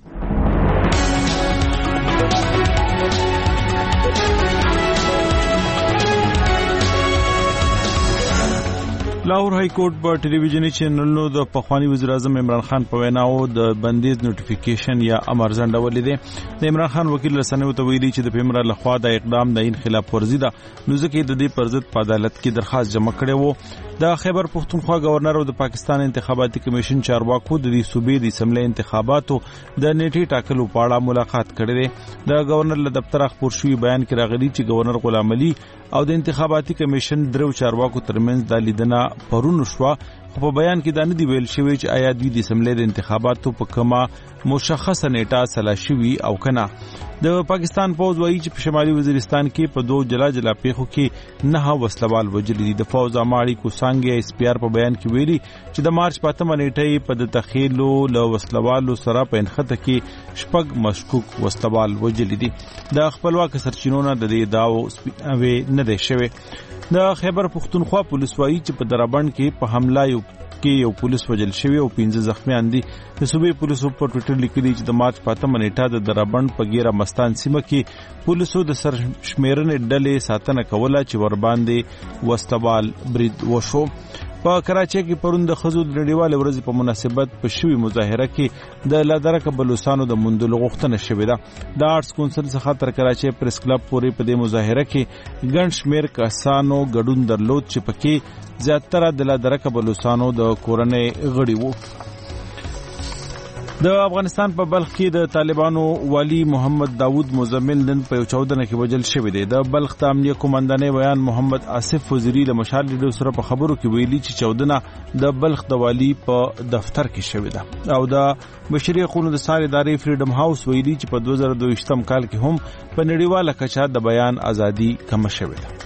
لاهور های کورټ په ټلویزیونی چینلونو د پخوانی وزیر اعظم عمران خان په ویناو د بندیز نوټیفیکیشن یا امر ځنډولې دي. د عمران خان وکیل رسنیو ته ویلي چې د پیمرا لخوا د اقدام د خلاف ورزي ده، نو ځکه د دې پر ضد په عدالت کې درخواست جمع کړي وو. د خیبر پختونخوا گورنر او د پاکستان انتخاباتي کمیشن چارواکو د دې صوبې د اسمبلی انتخاباتو د نیټې ټاکلو په اړه ملاقات کړې ده. د گورنر له دفتر خبر شوی بیان کې راغلي چې گورنر غلام علي او د انتخاباتي کمیشن درو چارواکو ترمنځ د لیدنه پرونو شو. خو په بیان کې دا نه دی ویل شوی چې آیا دوی د اسمبلی د انتخاباتو په کومه مشخصه نیټه سلا شوی او کنه. د پاکستان پوز وایي چې په شمالي وزیرستان کې په 2 جلا پیښو کې 9 وسلوال وژل دي. د فوز اماړي کوسانګي اس پی آر په بیان کې ویلي چې د مارچ 5 نیټه په د تخیلو له وسلوالو سره په انخته کې شپږ مشکوک وسلوال وژل دي. د خپلواک سرچینونو د دې داو نه دی شوی. د خیبر پختونخوا پولیس وایي چې په درابند کې په حمله کې یو پولیس وژل شوی او 15 زخمیان دي. د صوبې پولیسو په ټویټر لیکلي چې د مارچ 5 نیټه د درابند په ګیره مستان سیمه کې پولیسو د سرشمیرنې ډلې ساتنه کوله چې ور باندې وسلوال برید وشو. په کراچۍ کې پرون د خزو د نړیوال ورځ په مناسبت په شوی مظاهره کې د لادرکه بلوچستانو د مندل غوښتنه شوې ده. د آرټس کونسل څخه تر کراچۍ پریس کلب پورې په دې مظاهره کې ګڼ شمېر کسانو ګډون درلود چې پکې زیاتره د لادرکه بلوچستانو د کورنۍ غړي وو. د افغانستان په بلخ کې د طالبانو والی محمد داوود مزمل نن په 14 کې وژل شوی دی. د بلخ د امنیه کمانډانې بیان محمد آصف وزیری د مشال ریډیو سره په خبرو کې ویلي چې 14 د بلخ د والی په دفتر کې شوی ده او د بشري حقوقو د ساري ادارې فریډم هاوس ویلي چې په 2022 کال کې هم په نړیواله کچه د بیان ازادي کم شوې ده.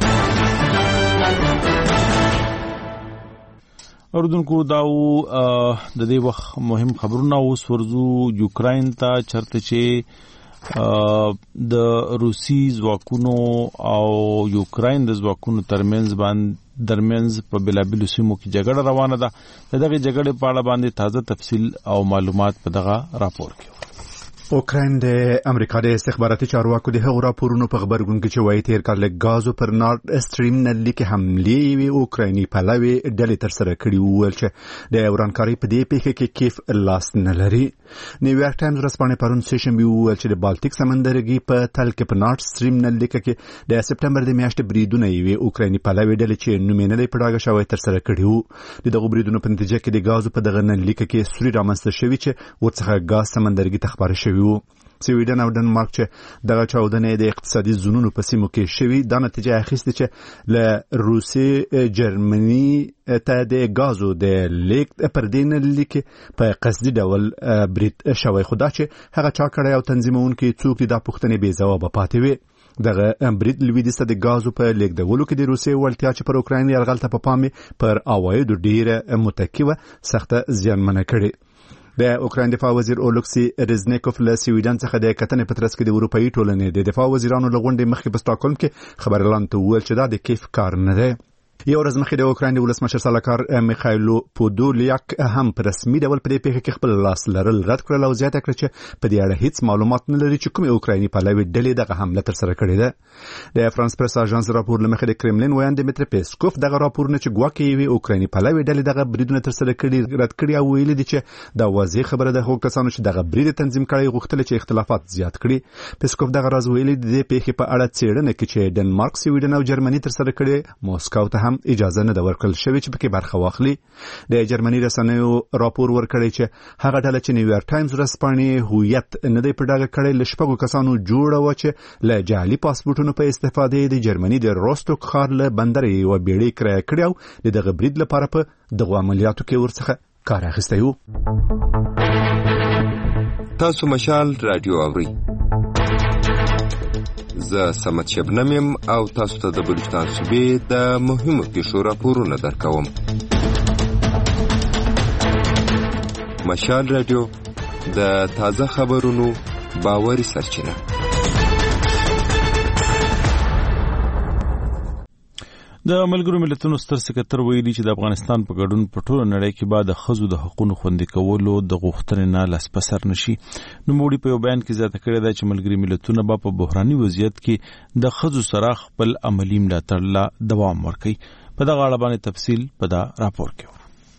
اردوونکو داو د دې وخت مهم خبرونه اوس ورزو یوکراین ته چرته چې د روسي ځواکونو او یوکراین د ځواکونو درمنځ په بلابلو سیمو کې جګړه روانه ده. دغه جګړې په اړه باندې تازه تفصیل او معلومات په دغه راپور کې. اوکراین د امریکا د استخباراتي چارواکو د هغو راپورونو په خبرګون کې چې وایي تیر کال له غازو پر نارد استریم نل کې حملې وی اوکرایني پلاوي ډلې تر سره کړي وو چې د ورانکاري په دې پیښه کې کیف لاس نه لري. نیویارک ټایمز ورځپاڼه پرون سیشنبه وویل چې د بالټیک سمندرګي په تل کې په نارد استریم نل کې د سپټمبر د میاشتې بریدونه وی اوکرایني پلاوي ډلې چې نوم نه دی پړاګه شوی تر سره کړي وو. دغه بریدونو په نتیجه کې د غازو په دغه نل کې سوري رامنځته شوی چې ورڅخه غاز سمندرګي ته خبر شوی. سویډن او ډنمارک چې دغه چاودنې د اقتصادي زونونو په سیمو کې شوي دا نتیجه اخیسته چې له روسي جرمني ته د غازو د لیک پر دین لیک په قصدي ډول برید شوی. خدا چې هغه چا کړی او تنظیمونکي څوک دا پوښتنې بې ځوابه پاتې وي. دغه برید لویدیسته د غازو په لیک د ولو کې د روسي ولتیا چې پر اوکراین یرغل ته په پامي پر اوایدو ډیره متکیوه سخته زیانمنه کړي. د اوکراین دفاع وزیر اولکسی رزنیکوف له سویډن څخه د کتنې په ترڅ کې د اروپאי ټولنې د دفاع وزیرانو له غونډې مخکې په سټاکهولم کې خبرلاند ته وویل چې دا د کیف کار نه دی. یو ورځ مخکې د اوکراین د ولسمشر سلاکار میخایلو پودولیاک هم په رسمي ډول په دې پیښه کې خپل لاس لرل رد کړل او زیاته کړه چې په دې اړه هیڅ معلومات نه لري چې کومې اوکرایني پلاوي ډلې دغه حمله ترسره کړې ده. د فرانس پریس اژانس راپور لمخې د کرملین ویاند دمیتری پیسکوف دغه راپورونه چې ګواکې وی اوکرایني پلاوي ډلې دغه بریدونه ترسره کړي رد کړي او ویلي دي چې دا واضح خبره ده خو کسانو چې دغه برید تنظیم کړي غوښتل چې اختلافات زیات کړي. پیسکوف دغه راز ویلي د پیښې په اړه څېړنه کې چې ډنمارک، سویډن او جرمني ترسره کړي موسکو ته هم اجازه نه ده ورکړل شوې چې پکې برخه واخلي. د جرمني رسنیو راپور ورکړی چې هغه ډله چې نیویارک ټایمز ورځپاڼې هویت نه دی په ډاګه کړی له شپږو کسانو جوړه وه چې له جعلي پاسپورټونو په استفادې د جرمني د روستوک ښار له بندر یوه بیړۍ کرایه کړې او د دغه برید لپاره په دغو عملیاتو کې ورڅخه کار اخیستی و. تاسو مشال رادیو اورئ. زه سمت شبنم یم او تاسو ته د بلوچستان صوبې د مهمو پیښو راپورونه درکوم. مشال رادیو د تازه خبرونو باوري سرچینه. د ملګرو ملتونو ستر سکرټر ویلي چې د افغانستان په ګډون په ټوله نړۍ کې به د ښځو د حقوقو خوندي کولو د غوښتنې نه لاس په سر نشي. نوموړي په یو بیان کې زیاته کړې ده چې ملګري ملتونه به په بحراني وضعیت کې د ښځو سره خپل عملي ملاتړ لا دوام ورکوي. په دغه اړه باندې تفصیل په دا راپور کې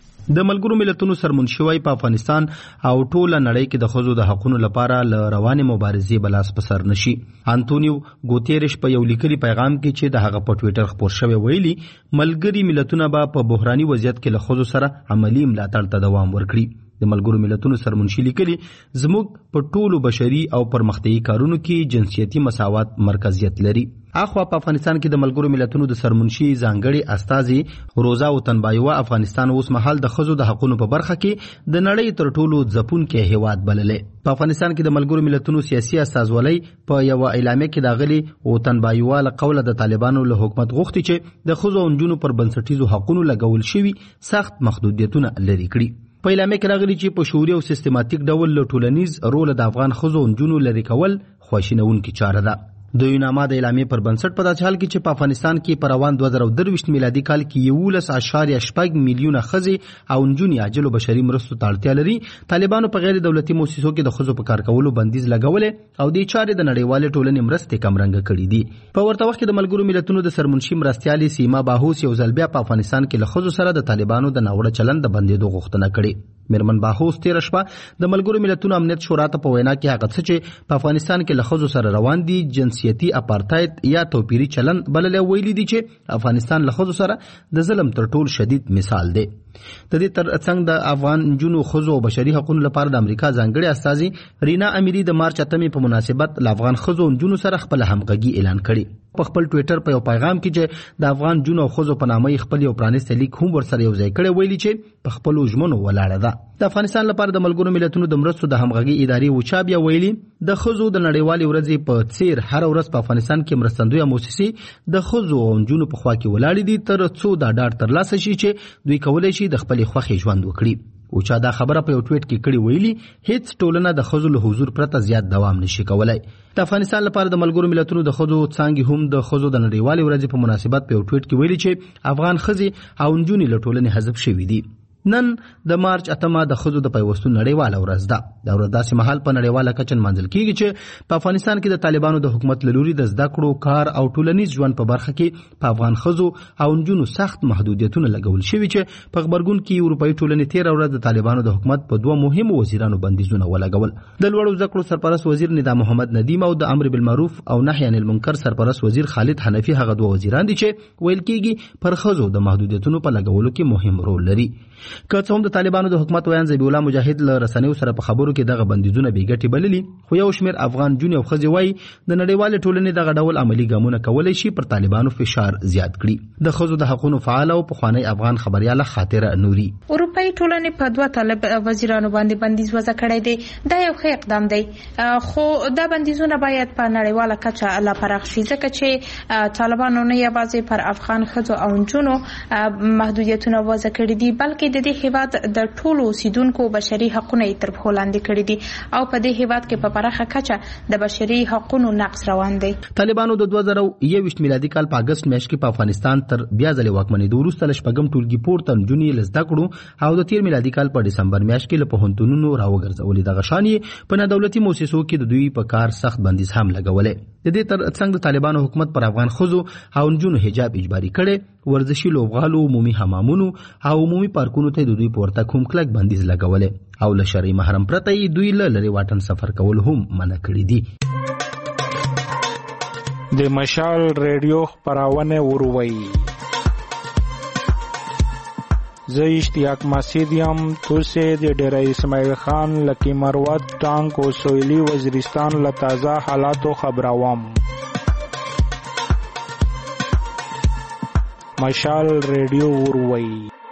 د ملګرو ملتونو سرمنشي په افغانستان او ټوله نړۍ کې د ښځو د حقوقو لپاره ل روانې مبارزې بلاس په سر نشي. انټونیو ګوتيرش په یو لیکلي پیغام کې چې د هغه په ټوئیټر خپور شوی ویلي ملګري ملتونه به په بحراني وضعیت کې له ښځو سره عملی ملاتړ ته دوام ورکړي. د ملګرو ملتونو سرمنشي لیکلي زموږ په ټولو بشري او پرمختیایي کارونو کې جنسیتي مساوات مرکزیت لري. اخوا په افغانستان کې د ملګرو ملتونو د سرمنشي ځانګړي استازي روزا وطنبایوا افغانستان اوس مهال د ښځو د حقوقو په برخه کې د نړۍ تر ټولو ځپونکې هیواد بللې. په افغانستان کې د ملګرو ملتونو سیاسي استازولۍ په یو اعلامیه کې داغلي وطنبایوا له قوله د طالبانو له حکومت غوښتي چې د ښځو او نجونو پر بنسټیزو حقوقو لګول شوي سخت محدودیتونه لري کړي. په اعلامیه کې راغلي چې په شعوري او سیستماتیک ډول له ټولنیز رول د افغان ښځو او نجونو لري کول خواشینونکې چاره ده. د یوناما د اعلامیې پر بنسټ په داسې حال کې چې په افغانستان کې په روان 2023 میلادي کال کې 11.8 میلیونه ښځې او نجونې عاجلو بشري مرستو ته اړتیا لري. طالبانو په غیر دولتي مؤسسو کې د ښځو په کار کولو بندیز لګولې او د چارې د نړیوالې ټولنې مرستې کمرنګه کړې دي. په ورته وخت کې د ملګرو ملتونو د سرمنشي مرستیالې سیما باهوس یو ځل بیا په افغانستان کې له ښځو سره د طالبانو د ناوړه چلند د بندېدو غوښتنه کړې. میرمن باهوس تیر شپه د ملګرو ملتونو امنیت شورا ته په وینا کې هغه څه چې په افغانستان کې له ښځو سره روان دي جنسیتي اپارتاید یا توپیري چلند بللې ویلي دي چې افغانستان له ښځو سره د ظلم تر ټولو شدید مثال دی. د دې ترڅنګ د افغان جنو خزو او بشري حقوقو لپاره د امریکا ځانګړي استاذي رینا امیری د مارچ 8 په مناسبت ل افغان خزو او جنو سره خپل همغږي اعلان کړي. په خپل ټوئیټر په یو پیغام کې چې د افغان جنو او خزو په نامه خپل یو پرانیسته لیک هم ورسره یو ځای کړي ویلي چې په خپل ژمنو ولاړه ده. د افغانستان لپاره د ملګرو ملتونو د مرستو د همغږي ادارې وچاب یا ویلي د خزو د نړیوالې ورځې په څیر هر ورځ په افغانستان کې مرستندوی مؤسسې د خزو او جنو په خوا کې ولاړې دي تر څو دا ډاډ ترلاسه شي چې دوی کولای شي د خپل خوښي ژوند وکړي. او چا دا خبره په یو ټویټ کې کړي ویلي هیڅ ټولنه د خزو له حضور پرته زیات دوام نشي کولای. د افغانستان لپاره د ملګرو ملتونو د خزو څانګې هم د خزو د نړیوالې ورځې په مناسبت په یو ټویټ کې ویلي چې افغان خزې او نجونې له ټولنې حذف شوي دي. نن د مارچ 8 د خزو د پیوستون نړیواله ورځ ده. دا ورځ داسې مهال په نړیواله کچه منځل کیږي چې په افغانستان کې د طالبانو د حکومت لوري د زده کړو کار او ټولنیز ژوند په برخه کې په افغان خزو او نجونو سخت محدودیتونه لګول شوي چې په خبرګون کې اروپאי ټولنې 13 ورځ د طالبانو د حکومت په دوه مهمو وزیرانو بندیزونه ولګول. د لوړو زده کړو سرپرست وزیر ندا محمد ندیم او د امر بالمعروف او نهي عن المنکر سرپرست وزیر خالد حنفي هغه دوه وزیران دي چې ویل کیږي پر خزو د محدودیتونو په لګولو کې مهم رول لري. که څه هم د طالبانو د حکومت ویان ذبیح الله مجاهد له رسنیو سره په خبرو کې دغه بندیزونه بې ګټې بللي خو یو شمېر افغان جونې او ښځې وایي د نړیوالې ټولنې دغه ډول عملي ګامونه کولی شي پر طالبانو فشار زیات کړي. د ښځو د حقونو فعاله او پخوانی افغان خبریاله خاطره نوري اروپאי ټولنې په دوه طالب وزیرانو باندې بندیز وضع کړی دی. دا یو ښه اقدام دی خو دا بندیزونه باید په نړیواله کچه لا پراخ شي ځکه چې طالبانو نه یوازې پر افغان ښځو او نجونو محدودیتونه وضع کړي دي بلکې د دې هیواد د ټولو اوسیدونکو بشري حقوقو تر پښو لاندې کړي دي او په دې هیواد کې په پراخه کچه د بشري حقوقو نقض روان دی. طالبانو د 2021 میلادي کال په اگست میاشت کې په افغانستان تر بیا ځلې واکمنۍ وروسته لشپږم ټولګي پورته نجونې لزده کړو او د تیر میلادي کال په دسمبر میاشت کې له پوهنتونونو راوګرځولې. دغه شانې په نادولتي مؤسسو کې د دوی په کار سخت بندیز هم لګولې. د دې ترڅنګ د طالبانو حکومت پر افغان ښځو او نجونو حجاب اجباري کړي، ورزشي لوبغالو، عمومي حمامونو او عمومي پارکونو ته د دوی پورته کوم کلک بندیز لګولې او له شرعي محرم پرته دوی له لرې واټن سفر کول هم منع کړي دي. د مشال ریډیو خپرونه وروي. زه اشتیاق مسعود یم. توسه د ډیره اسماعیل خان لکی مروت ټانک او سویلی وزیرستان له تازه حالاتو خبروم. مشال ریډیو وروي.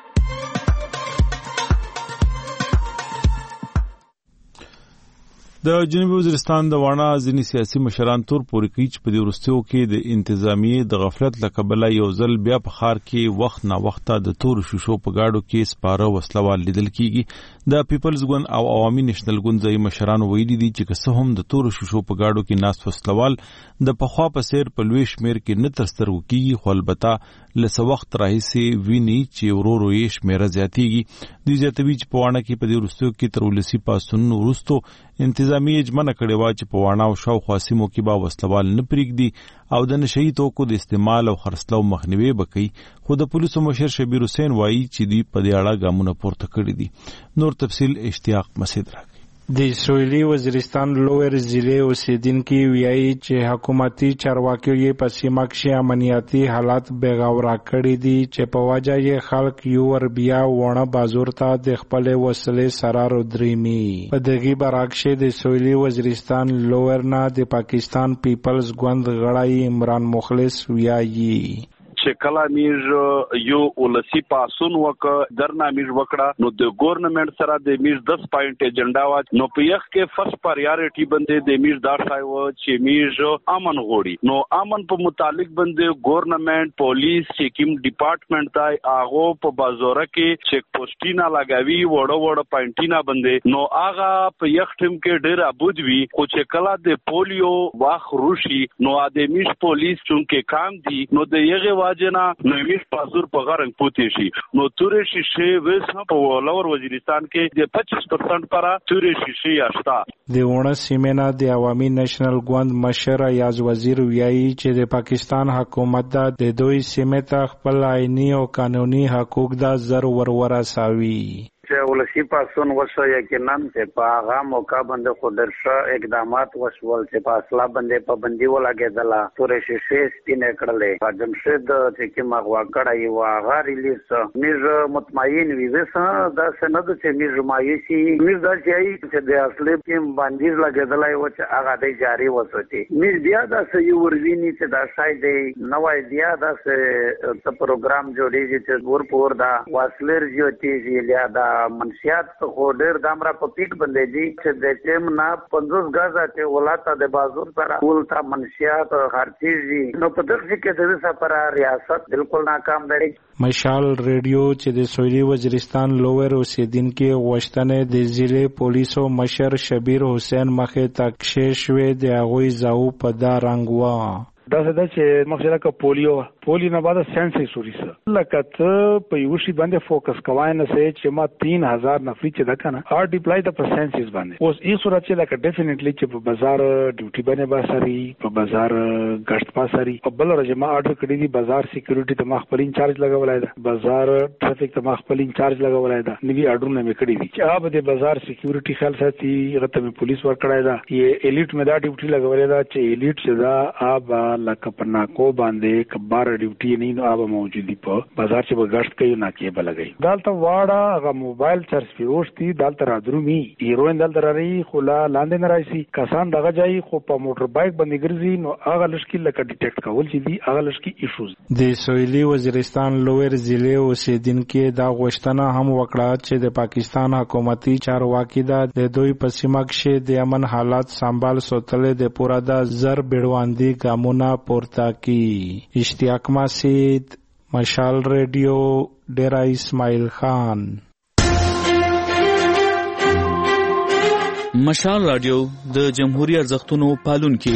د جنوبي وزیرستان د وانا ځینې سیاسي مشران تور پورې کوي چې په دې وروستیو کې د انتظامیې د غفلت له کبله یو ځل بیا په ښار کې وخت نا وخته د تورو شیشو په ګاډو کې سپاره وسلوال لیدل کیږي. د پیپلز ګوند او عوامي نېشنل ګوند ځایي مشرانو ویلي دي چې که څه هم د تورو شیشو په ګاډو کې ناست وسلوال د پخوا په څیر په لوی شمېر کې نه تر سترګو کیږي، خو البته له څه وخت راهیسې ویني چې ورو ورو یې شمېره زیاتیږي. دوی زیاتوي چې په واڼه کې په دې وروستیو کې تر ولسي پاڅونونو وروستو انتظامیې ژمنه کړې وه چې په واڼه او شاوخوا سیمو کې به وسلوال نه پرېږدي او د نشهیي توکو د استعمال او خرڅلاو مخنیوی به کوي. خو د پولیسو مشر شبیر حسین وایي چې دوی په دې اړه ګامونه پورته کړي دي. نور تفصیل اشتیاق مسعود راکړي. د سویلي وزیرستان لویر ضلع اوسیدونکي وایي چې حکومتي چارواکو یې په سیمه کې امنیتي حالات بېغوره کړي دي چې په وجه یې خلک یو ور بیا وونه بازار ته د خپل وسلې سره رودريمي. په دغه برعکس د سویلي وزیرستان لویر نه د پاکستان پیپلز ګوند غړی عمران مخلص وایي چې کله میږ یو ولسی پاسون وک درنا میږ وکړه نو د ګورنمنت سره د میږ 10 پوینټ ایجنډا وا نو په یخ کې فرست پرایورټي باندې د میږ دار ځای و چې میږ امن غوړي نو امن په متعلق باندې ګورنمنت پولیس چیکیم ډپارټمنٹ تای هغه په بازار کې چیک پوسټینا لګاوی وړو وړو پوینټینا باندې نو هغه په یخ ټیم کې ډیر ابود وی خو چې کله د پولیو واخ روشي نو د میږ پولیس چونکه کام دي نو د یغه جنا نومیش پازور په غرنګ پوتې شي نو تورې شیشه وسه په لور وزیرستان کې د 25% پر تورې شیشه آشتا. د ونه سیمنا د عوامي نېشنل ګوند مشر یاز وزیر ویایي چې د پاکستان حکومت د دوی سیمه ته خپل آئینی او قانوني حقوق د زر ورساوي. چې ولسی پاسون وشو یقینا چې په هغه موقع باندې خو درشه اقدامات وشول چې په اصله باندې پابندي ولګېدله تورې شیشې سپینې کړلې جمشید چې کوم هغه کړی و هغه ریلیز موږ مطمئن وي وسه دا سند چې موږ مایوسي موږ دا چې د اصلي کې باندې لګېدلای و چې هغه د جاری وسوتي موږ بیا دا سې ورویني چې دا شاید نوې بیا دا سې پروګرام جوړیږي چې ورپور دا واسلر جوړیږي یا دا منشیات خو ډېر دامره په پیټ باندې دي چې د ټیم نه 50 غزا ته ولاته د بازار سره ولتا منشیات خرچيږي نو په دغه کې د سفر ریاست بالکل ناکام دی. مشال ریډیو چې د سویلي وزیرستان لویر اوسیدونکو غوښتنه د ضلع پولیسو مشر شبیر حسین مخې تک شوي د هغوی زاو په دا رنګ وا دا څه ده چې مخکې لکه پولیو نه بعد سنسس وریسه لکه ته په یو شی باندې فوکس کوای نه سې چې ما 3000 نفری چې ده کنه ار ډیپلای د پرسنسس باندې اوس ای صورت چې لکه ډیفینیټلی چې په بازار ډیوټي باندې باسري په بازار غشت پاسري په بل راځي ما اورډر کړی دی بازار سکیورټي ته ما خپل انچارج لګولای دا بازار ټرافیک ته ما خپل انچارج لګولای دا نوی اورډرونه مې کړی دي چې اوب د بازار سکیورټي خیال ساتي غته مې پولیس ور کړای دا یہ الیټ مې دا ډیوټي لګولای دا چې الیټ چې دا اب لکه پرناکو باندې کبار ډیوټي نه نو اب موجودي په بازار چې بغشت کوي نه کې بلګي دالته واړه هغه موبایل چارج پیوشتي دالته رادرومي هیروین دالته راري خلا لاندې نه راشي کسان دغه ځای خو په موټر بایک باندې ګرځي نو هغه لشکې لکه ډیټیکټ کول چې دي هغه لشکې ایشوز. د سویلي وزیرستان لویر ضلع اوسیدونکو دا غوښتنه هم وکړه چې د پاکستان حکومتي چارواکي د دوی په سیمه کې د امن حالات سنبال ساتل د پورا د زر بیړواندي ګامونه پورته کی. اشتیاق مسعود مشال ریډیو ډیرا اسماعیل خان. مشال رادیو د جمهوریت ارزښتونو پالونکي.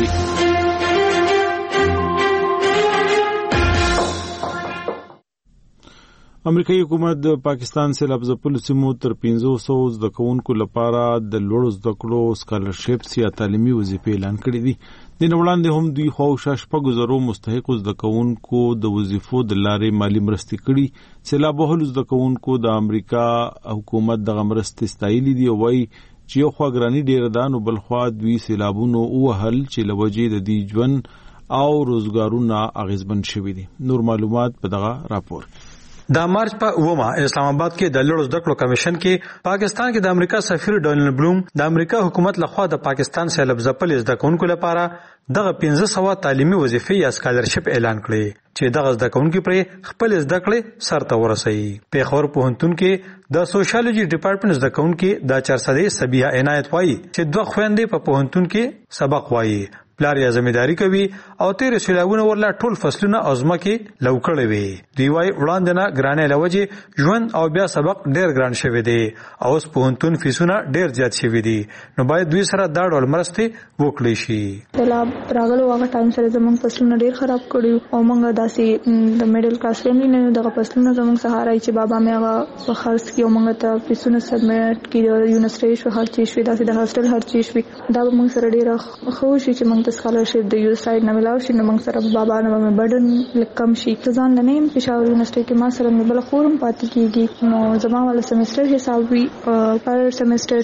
امریکایي حکومت د پاکستان سیلاب ځپلو سیمو تر 500 زده کوونکو لپاره د لوړو زده کړو سکالرشپس یا تعلیمي وظیفې اعلان کړې دي. د وړاندې هم دوی خواوشا 6,000 مستحقو زده کوونکو د وظیفو د لارې مالی مرستې کړي. سیلاب وهلو زده کوونکو د امریکا حکومت دغه مرستې ستایلې دي او وایي چې یو خوا ګراني ډېره ده نو بل خوا دوی سیلابونو ووهل چې له وجې د دې ژوند او روزګارونه اغېزمن شوي دي. نور معلومات په دغه راپور. د مارچ په 9 اسلام آباد کې د لوړو زده کړو کمیشن کې پاکستان کې د امریکا سفیر ډونلډ بلوم د امریکا حکومت لخوا د پاکستان سیلاب ځپلو زده کوونکو لپاره دغه 500 تعلیمي وظیفې یا سکالرشپ اعلان کړي چې دغه زده کوونکو پر خپل زده کړې سرته ورسوي. پیښور پوهنتون کې د سوشیالوجي ډپارټمنټ زده کوونکو د 400 سبیه عنایت وایي چې دوه خويندې په پوهنتون کې سبق وایي. پلار یې ځمېداري کوي او تیر سیلابونه ورلا ټول فصلونه ازمکه لوکړې وي. دی وای وړاندې نه ګرانې لوجه ژوند او بیا سبق ډېر ګران شوی دی او اوس پوهنتون فیسونه ډېر زیات شوی دي نو باید دوی سره دا ډول مرسته وکړي شي. سیلاب راغلو هغه ټایم سره زموږ فصلونه ډېر خراب کړي او موږ داسې د میډل کلاس فیملی نه دغه فصلونه زموږ سهارای چې بابا مې هغه خرڅ کیو موږ ته فیسونه سبمیټ کیو یونیورسيټي شو هر چیز شوی داسې د هاستل هر چیز شوی دا موږ سره ډېر خو شي چې موږ ته سکالرشپ د یو سایډ نه ملاو شي نو موږ سره بابا نه مې برډن کم شي. ځان نه نیم پېښور یونیورسيټي کې ما سره مې بل خورم پاتې کیږي نو زما ول سمستر حساب وی پر سمستر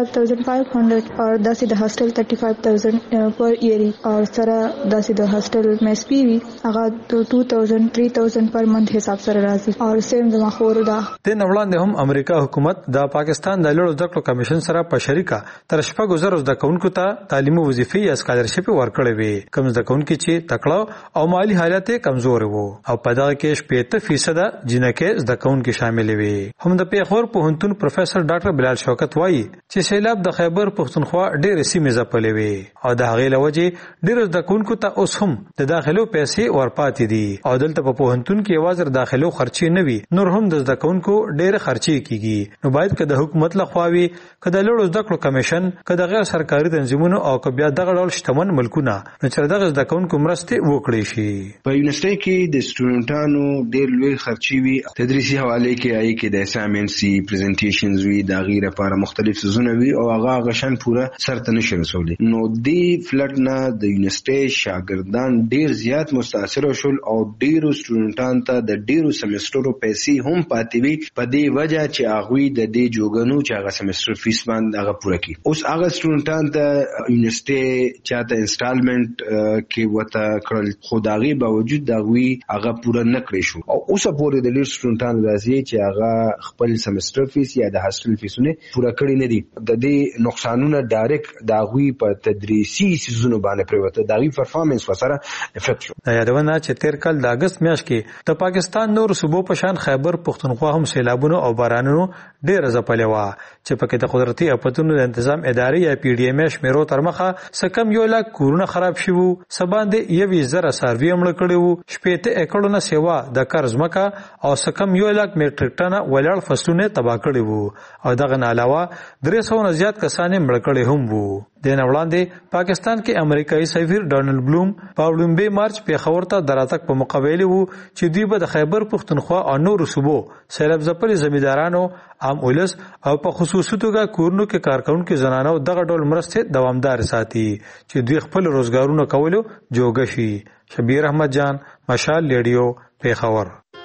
35,500 اور داسې د هاستل 35,000 پر ایری اور سره داسې د هاستل مېس پی وی هغه 2,000 3,000 پر منث حساب سره راځي اور سیم زما خور دا. د نوړاندې هم امریکا حکومت د پاکستان د لوړو زده کړو کمیشن سره په شریکه تر 6,000 زده کوونکو ته تعلیمي وظیفې یا سکالرشپ ورکړې وي. کوم زده کوونکي چې تکړه او مالی حالت کمزور وو او په دغه کې 70% جنکه زده کوونکي شامل وي. هم د پیښور پوهنتون پروفیسور ډاکټر بلال شوکت وایي چې سیلاب د خیبر پښتونخوا ډېر سیمې ځپلې وي او د هغې لوجه ډېر زده کوونکو ته اوس هم د داخلو پیسې ورپاتې دي او دلته په پوهنتون کې یوازې داخلو خرچې نه وي نور هم د زده کوونکو ډېر خرچې کیږي. نو باید که د حکومت لخوا وي که د لوړو زده کړو کمیشن که د غیر سرکاري تنظیمونو او که بیا دغه ډول شتمن ملکونه نو چې دغه زده کوونکو مرسته وکړي شي. په یونیورسيټي کې د سټوډنټانو ډېر لوی خرچي وي تدریسي حواله کې آی کې د اسایمنټسي پریزنټیشنز وی د غیر لپاره مختلف سيزونه وي او هغه غشن پوره سرته نشي رسولي. نو دی فلډ نه د یونیورسيټي شاګردان ډېر زیات متاثر شول او ډېرو سټوډنټان ته د ډېرو سمسترو پیسې هم پاتې وي په دې وجه چې هغه د دې جوګنو چې هغه سمستر فیس باندې هغه پوره کی. اوس هغه سټوډنټان ته یونیورسيټي چاته انسټالمنٹ کې وته کړل خو داغي باوجود داوی هغه پوره نه کړی شو او اوس پورې د ډېر سټوډنټان راځي چې هغه خپل سمستر فیس یا د هاستل فیسونه پوره کړی نه دي. د دې نقصانونه ډایرکټ داوی په تدریسي سيزونو باندې پروته داوی پرفارمنس وسره افیکټ شو. دا یادونه چې تیر کال د اگست میاشت کې د پاکستان نور صوبو په شان خیبر پښتونخوا هم سیلابونو او بارانونو ډېر ځپلې و چې پکې د قدرتي اپتونو د تنظیم ادارې یا پی ډی ایم شمیرو تر مخه سکم 1 لک کورونه خراب شوه سباندې 1,000 سروي عمل کړو 70 ایکړونه سیوا د قرض مکه او سکم 1 لک میټریک ټن ولاړ فصلونه تباہ کړي وو او دغه نه علاوه 300 نه زیات کسانې مړ کړي هم وو. د نوړاندې پاکستان کې امریکایي سفیر ډونلډ بلوم په لومبي مارچ پیښور ته دراتک په مقابله وو چې دوی به د خیبر پښتونخوا او نور صوبو سیلاب ځپلي زمیندارانو عام ولس او په خصوصي توګه کورونو کې کارکونکو زنانو دغه ډول مرسته دوامدار ساتي چې دوی خپل روزګارونه کولو جوګه شي. شبیر احمد جان مشال ریډیو پیښور.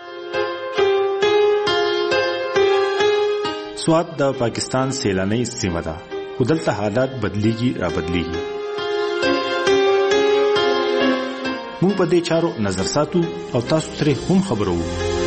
سوات د پاکستان سیلاني سیمه ده خو دلته حالات بدلیږي را بدلیږي. موږ په دې چارو نظر ساتو او تاسو ترې هم خبرو.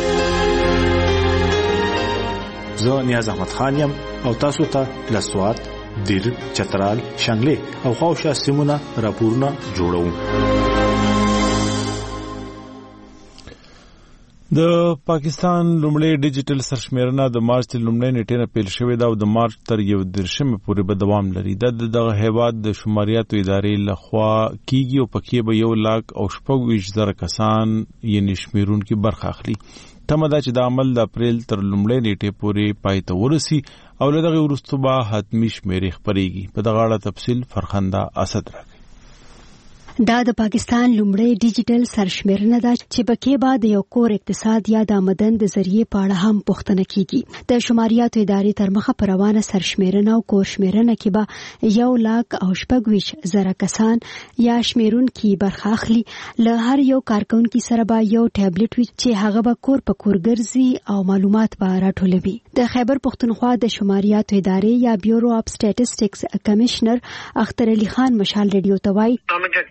زه نیاز احمد خان یم او تاسو ته له سوات دیر چترال شانګلې او خواوشا سیمونه راپورونه جوړوم. د پاکستان لومړی ډیجیټل سرشمیرنه د مارچ لومړۍ نیټې نه پیل شوې ده او د مارچ تر 31 پورې به دوام لري. دغه هیواد د شماریاتو ادارې لخوا کیږي او پکې به 1,27,000 کسان یې شمیرونکي برخه اخلي. تمه ده چې د عمل د اپریل تر لومړۍ نیټې پورې پای ته ورسي او له دغه وروسته به حتمي شمیرې خپرېږي. په دغه اړه تفصیل فرخنده اسد راکړي. دا د پاکستان لومړی ډیجیټل سرشمیرنه ده چې پکې به د یو کور اقتصاد یا د آمدن د ذریعې په اړه هم پوښتنه کیږي. د شماریاتو ادارې تر مخه پر روانه سرشمیرنه او کور شمیرنه کې به 1,26,000 کسان یا شمیرونکي برخه اخلي. له هر یو کارکونکي سره به یو ټابلیټ وي چې هغه به کور په کور ګرځي او معلومات به راټولوي. د خیبر پښتونخوا د شماریاتو ادارې یا بیورو اف سټیټسټکس کمشنر اختر علي خان مشال ریډیو ته وایي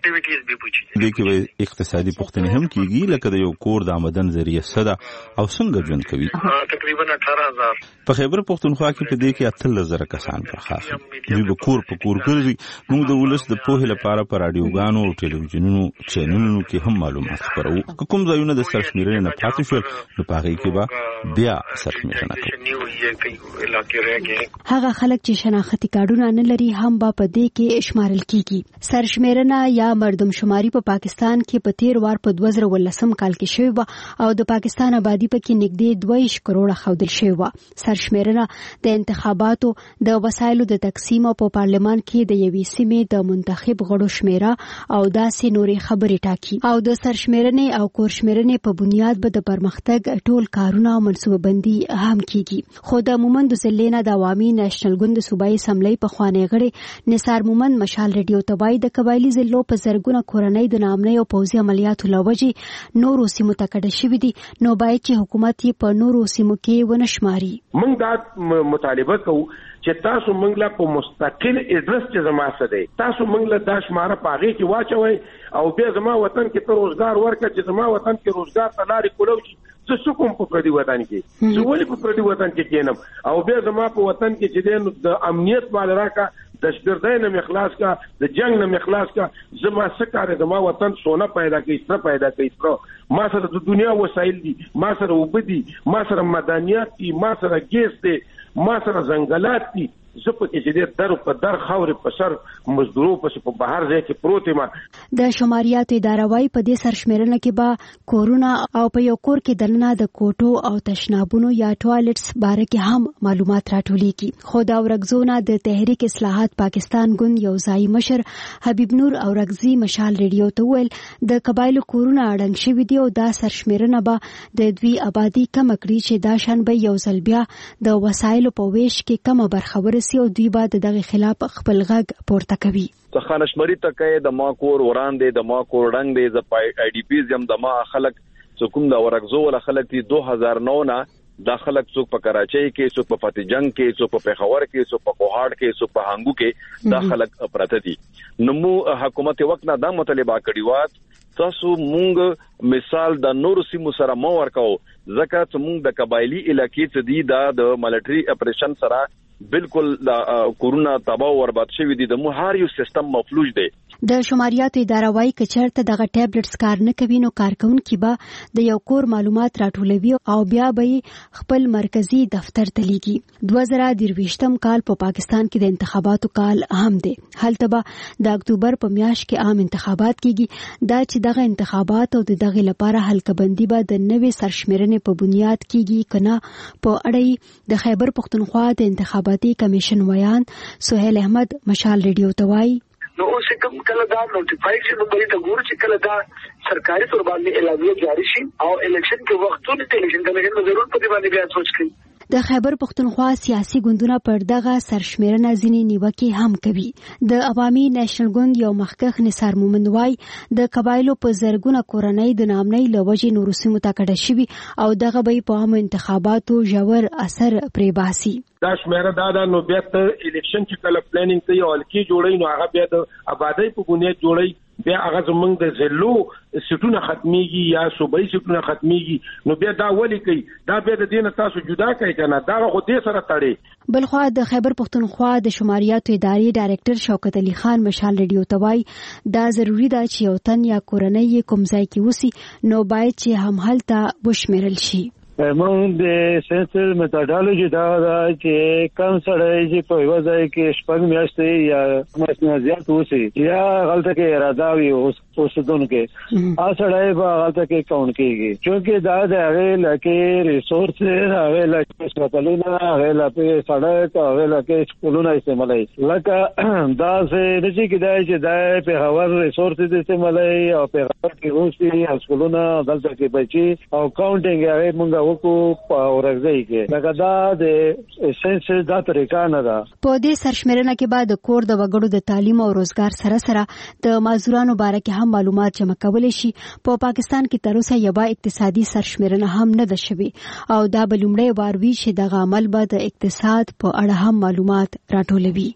دې کې اقتصادي پوښتنې هم کیږي لکه د یو کور د آمدن ذریعہ څه ده او څنګه ژوند کوي. تقریبا 18,000 په خیبر پښتونخوا کې په دې کې 18,000 کسان برخه اخلي. دوی به کور په کور ګرځي. موږ د ولس د پوهې لپاره په رادیوګانو او ټلویزیونونو چینلونو کې هم معلومات خپروو. کوم ځایونه د سرشمیرنې نه پاتې شول نو په هغې کې به بیا سرشمیرنه کوو. هغه خلک چې شناختي کارډونه نه لري هم به په دې کې شمارل کیږي. سرشمیرنه یا مردم شماري په پاکستان کې په تیر وار په 2019 کال کې شوی و او د پاکستان آبادی په کې نږدې 2 کروڑه ښودل شوی و. سرشمیرنه د انتخاباتو د وسایلو د تقسیم او په پارلمان کې د یوې سیمې د منتخب غړو شمیره او داسې نورې خبرې ټاکي. او د سرشمیرنې او کورشمیرنې په بنیاد به د پرمختګ ټول کارونه او منصوبه بندي هم کیږي. خو د مومند ضلع د عوامي نېشنل ګوند صوبایي اسمبلی په خوانی غړي نثار مومند مشال ریډیو ته وایي د قبایلی ضلعو په زرګونه کورنۍ د نامنۍ او پوځي عملیاتو لوجې نورو سیمو ته کډه شوي دي نو باید چې حکومت یې په نورو سیمو کې ونه شماري. موږ دا مطالبه کوو چې تاسو موږ له په مستقل ادرس چې زما څه دی تاسو موږ له دا شماره په هغې کې واچوئ او بیا زما وطن کې ته روزګار ورکړه چې زما وطن کې روزګار ته لارې کولو شي. زه څه کوم په پردي وطن کې زه ولې په پردي وطن کې کېنم او بیا زما په وطن کې چې دی نو د امنیت مال راکړه د شپردۍ نه مخلاص کا د جنگ نه مخلاص کا. زما څه کار زما وطن سونه پیدا کوي سره پیدا کوي. ما سره د دنیا وسایل دي ما سره اوبه دي ما سره مدنیات دي ما سره ګیس دي ما سره ځنګلات دي. زه په کې چې در په در خاورې په سر مزدورو په بهر ځای کې پروت یم. د شماریاتو اداره وايي په دې سرشمیرنه کې به کورونه او په یو کور کې دننه د کوټو او تشنابونو یا ټوایلټس باره کې هم معلومات راټولیږي. خو د اورګزونه د تحریک اصلاحات پاکستان ګوند یو ځای مشر حبیب نور اورګزي مشال ریډیو ته ویل د قبایلو کورونه اړنګ شوي دي او دا سرشمیرنه به د دوی آبادی کم کړي چې دا شان به یو ځل بیا د وسایلو په ویش کې کمه برخه ورسي او دوی به دغه خلاف خپل غږ پورته کوي. ته خانشمري تکې د ما کور وړاندې د ما کور ډنګ دی ز آی ډی پیز یم د ما خلک څوک د ورغزو ول خلک دي 2009 نه دا خلک څوک په کراچۍ کې څوک په فتح جنگ کې څوک په پېښور کې څوک په کوهاټ کې څوک په هانګو کې دا خلک پراته دي. نو حکومت وخت نه دا مطالبه کړی و تاسو مونږ مثال د نور سیمو سره مو ورکاو ځکه چې مونږ د قبایلی علاقې څخه دي د ملټری اپریشن سره بالکل کورونا تباہ او برباد شوی دي. د مو هر یو سیستم مفلوج دی. د شماریاتو اداره وايي چې چېرته دغه ټابلیټس کار نه کوي نو کارکونکي به د یو کور معلومات راټولوي او بیا به خپل مرکزی دفتر ته لیږي. 2023 کال په پاکستان کې د انتخاباتو کال هم دی. هلته به د اکتوبر په میاشت کې عام انتخابات کیږي. دا چې دغه انتخابات او دغه لپاره حلقه بندي به د نوې سرشمیرنې په بنیاد کیږي کنه په اړه د خیبر پښتونخوا د انتخاباتي کمیشن ویان سہیل احمد مشال ریډیو ته وایي. نو اوس کوم کله دا نوټیفائی شي نو بری ته ګور چې کله دا سرکاري تور باندې اعلامیه جاری شي او الیکشن کې وختونه ته الیکشن کمیشن ضرور په دې باندې بیا سوچ کوي. د خیبر پښتونخوا سیاسي ګوندونه پر دغه سرشمیرنه ځینې نیوکې هم کوي. د عوامي نېشنل ګوند یو مخکښ نثار مومند وایي د قبایلو په زرګونه کورنۍ د نامنۍ له وجې نورو سیمو ته کډه شوي او دغه به په عامو انتخاباتو ژور اثر پرې باسي. دا شمیره دا نو بیا ته الیکشن چې کله پلانینګ کوي او الکی جوړي نو هغه بیا د آبادی په بنیاد جوړي بیا هغه زمونږ د زلو سټونه ختميږي یا صوبایي سټونه ختميږي نو بیا دا ولي کوي دا بیا د دینه تاسو جدا کوي کنه دا خو دې سره تړي. بلخوا د خیبر پختونخوا د شماریاتو ادارې ډایرکټر شوکت علي خان مشال ریډیو توای دا ضروری ده چې یو تن یا کورنۍ کوم ځای کې وسی نو باید چې هم هلته وشمیرل شي. موږ د سنسر میتودولوژي دا چې کم سړی چې په یو ځای کې شپږ میاشتې یا مثلا زیات وسی یا غلطه کې اراده وي اوسدونکو سړی به غلطه کې کون کېږي چې دا د هغه لکه ریسورس هغه لکه سپلونه هغه لکه سړک هغه لکه سکولونه استعمالي لکه دا څه د چې کېدای چې دا په هوا ریسورس استعمالي او په هغه کې اوسي سکولونه غلطه کې بچي او کاونټینګ هغه موږ وکړو په ورځي کې لکه دا د سنسر دا طریقه نه ده. په دې سرشمیرنه کې بعد کور د وګړو د تعلیم او روزګار سره د معذورانو باره کې هم معلومات جمع کولای شي. په پاکستان کې تر اوسه یو اقتصادي سرشمیرنه هم نه ده شوې او دا بلومړی وار وی چې دغه عمل به د اقتصاد په اړه هم معلومات راټولوي.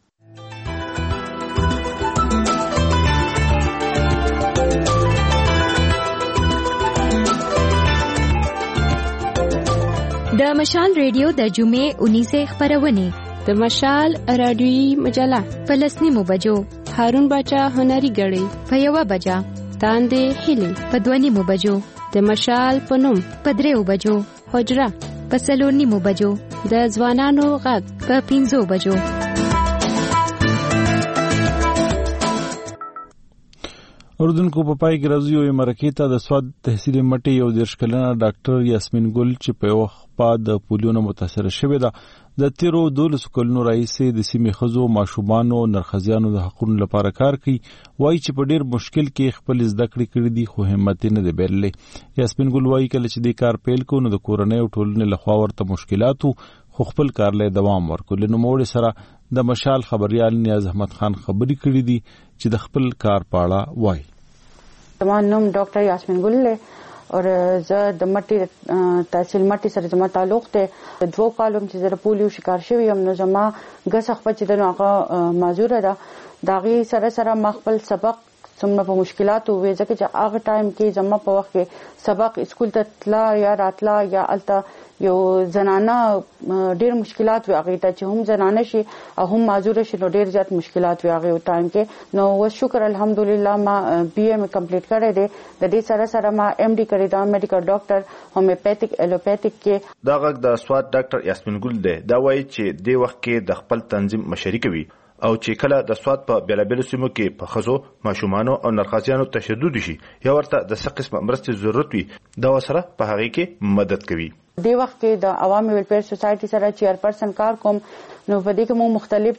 د مشال ریډیو د جمعې 19 خبرونه د مشال رادیوي مجله په 9 بجو هارون باچا هنري غړي په 1 بجا تاندې هلي په 2 بجو د مشال په نوم په 3 بجو حجره په 4 بجو د ځوانانو غږ په 5 بجو. اردن کو په پای کې راځي یو مرکې ته د سواد تحصیل مټي یو 10 کلنه ډاکټر یاسمین ګل چې په وخت بعد د پولیو نه متاثر شوې ده د تیرو 12 کلونو راهیسې د سیمې خزو ماشومانو نرخزیانو د حقوقو لپاره کار کوي وایي چې په ډیر مشکل کې خپل زده کړې کړې دي خو همت نه دی بللې. یاسمین ګل وایي کله چې د کار پیل کو نو د کورنۍ او ټولنې لخوا ورته مشکلاتو خو خپل کار له دوام ورکول نو موږ سره د مشال خبريال نیاز احمد خان خبري کړې دي چې د خپل کار پاړه وایي. زما نوم ډاکټر یاسمین ګل له اور زه د مټي تحصیل مټي سره زما تعلق ته 2 کالم چې زه پولیو شکار شوی یم نو زما غس خپل چې د هغه معذور ده داغي سره ما خپل سبق څومره په مشکلاتو وې ځکه چې هغه ټایم کې زما په وخت کې سبق اسکول ته تلا یا راتلا یا الته یو زنانه ډېر مشکلات وي هغه ته چې هم زنانه شي او هم معذور شي نو ډېر زیات مشکلات وي هغه ټایم کې نو و شکر الحمدلله ما بي ام کمپلیټ کړی دی د دې سره ما ام ډي کړی دا میډیکل ډاکټر هومیوپیتیک الوپیتیک کې دا غږ د سواد ډاکټر یاسمین ګل دی دا وایي چې د وخت کې د خپل تنظیم مشري کوي او چې کله د سواد په بیلابل سیمو کې په خزو ماشومانو او نرخزیانو تشدد شي یا ورته د څه قسمه مرستې ضرورت وي دا وسره په هغه کې مدد کوي. دی وخت کې د عوامي ویلفیر سوسایټي سره چیرپرسن کار کوم نو په دې کې موږ مختلف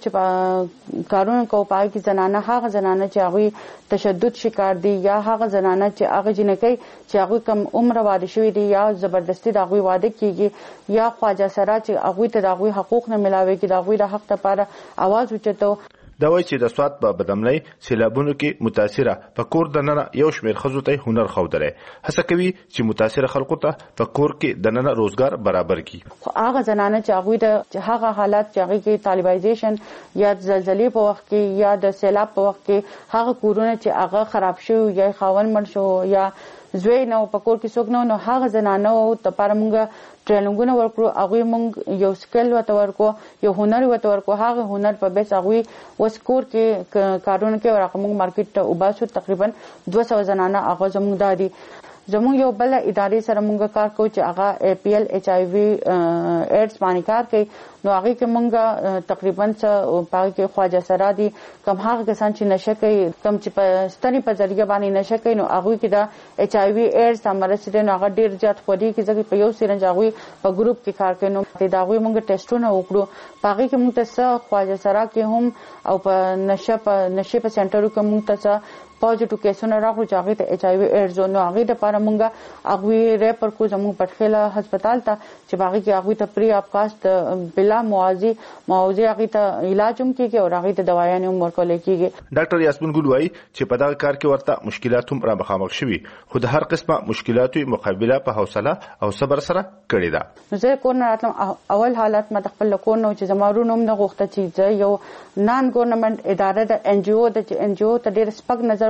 چې کارونه کوو پای کې زنانه هغه زنانه چې هغه تشدد شکار دي یا هغه زنانه چې هغه جنکۍ چې هغه کم عمر واده شوی دي یا زبردستی د هغه واده کیږي یا خواجه سره چې هغه ته د هغه حقوق نه ملاوي کې د هغه د حق لپاره आवाज اوچتو. دا وایي چې د سواد په بدملۍ سیلابونو کې متاثره په کور د نن یو شمېر خزو ته هنر خودره هڅه کوي چې متاثره خلکو ته په کور کې د نن روزګار برابر کړي. هغه زنانه چې هغه حالات چې هغه کې طالبایزیشن یا زلزلې په وخت کې یا د سیلاب په وخت کې هغه کورونه چې هغه خراب شو یا خاون مړ شو یا زوی نو په کور کې څوک نو هغه زنانه او ته پر موږ ټریننګونه ورکړو هغه موږ یو سکل وته ورکو یو هنر وته ورکو هغه هنر په بیس هغه وسکور کې کارونه کې ورغه موږ مارکیټ ته وباسو تقریبا 200 زنانه هغه زموږ دادي زموږ یو بل ادارې سره موږ کار کوو چې هغه اي پی ال ایچ آی وی ایډز باندې کار کوي نو هغه کې موږ تقریبا څه پاره کې خواجه سره دي کم هغه کسان چې نشه کوي کم چې په ستنی په ذریعہ باندې نشه کوي نو هغه کې دا ایچ آی وی ایډز امرسته نو هغه ډیر زیات خوري کې ځکه په یو سرنج هغه په ګروپ کې کار کوي نو دا هغه موږ ټیسټونه وکړو پاره کې موږ ته خواجه سره کې هم او په نشه په سنټرو کې موږ ته پوزټیو کیسونه راغلو چې هغه ته ایچ آی وی ایډز نو هغه د لپاره موږ هغه ریپر کو زموږ پټخیله هسپتال ته چې باغی کې هغه ته پری اپ کاست بلا موازی هغه ته علاج هم کیږي او هغه ته دوايان هم ورکول کیږي. ډاکټر یاسمین ګل وایي چې په دغه کار کې ورته مشکلات هم را مخامخ شوي خو د هر قسمه مشکلاتو مقابله په حوصله او صبر سره کړې ده. زه کور نه راتلم اول حالت ما خپل کور نو چې زمارو نوم نه غوښته چې یو نان ګورنمنت اداره د ان جی او د ان جی او ته ډېر سپک نظر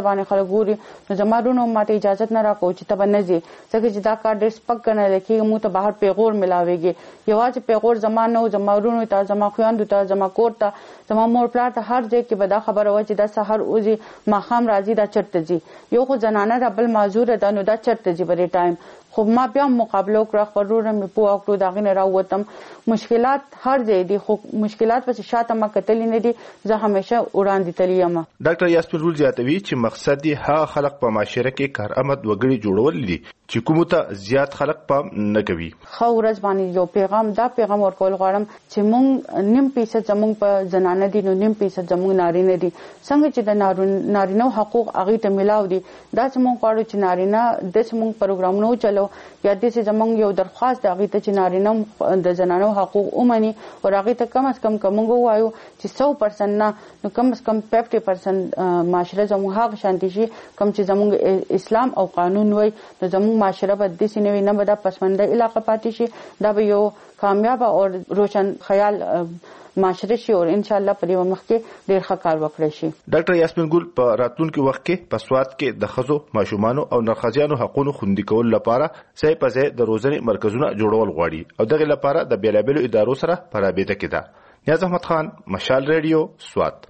نظر باندې خلک ګوري نو زمارونو ماته اجازه نه راکو چې تب نه زی ځکه چې دا کار ډېر سپک کنه لکه مو ته بهر پیغور ملاويږي یوازې پیغور زمانو زمارونو ته زما خويندو ته زما کور ته زما مور پلار ته هر ځای کې به دا خبره و چې دا سحر اوزي ماخام راځي دا چرته زی یو خو زنانه ربل معذور ده نو دا چرته زی بری ټایم خو ما بیا مقابله وکړه خبرونه مې پوه کړو دا غنه راووتم مشکلات هر ځای دي خو مشکلات پس شاته ما کتلې نه دي زه همیشه وړاندې تلیم. ډاکټر یاسمین رول زیاتوي چې مقصد یې هغه خلک په معاشره کې کارآمد وګړي جوړول دي چې کومه ته زیات خلک پام نه کوي. خو ورځ باندې یو پیغام ورکول غواړم چې مونږ نیم فیصد زمونږ په زنانه دي نو نیم فیصد زمونږ نارینه دي څنګه چې د نارینه حقوق هغه ته ملاو دي دا چې مونږ غواړو چې نارینه د زمونږ پروګرامونو چلو یا د زمونږ یو درخواست هغه ته چې نارینه د زنانو حقوق اومني او هغه ته کم از کم کومګو وایو چې 100% نه نو کم از کم 50% معاشره زموږ هغه شانتي شي کم چې زموږ اسلام او قانون وای نو زموږ معاشره به د سینوي نه به د پسمنده علاقه پاتې شي دا به یو کامیاب او روشن خیال معاشره شي او ان شاء الله په دې مخ کې ډېر ښه کار وکړي شي. ډاکټر یاسمین ګل په راتلونکي وخت کې په سواد کې د خزو ماشومانو او نرخزیانو حقوقو خوندي کول لپاره ځای په ځای د روزنې مرکزونه جوړول غواړي او دغه لپاره د بیلابلو ادارو سره په رابطه کې ده. نیاز احمد خان مشال ریډیو سواد.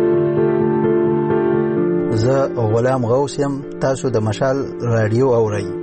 غلام غوث یم تاسو د مشال رادیو اورئ.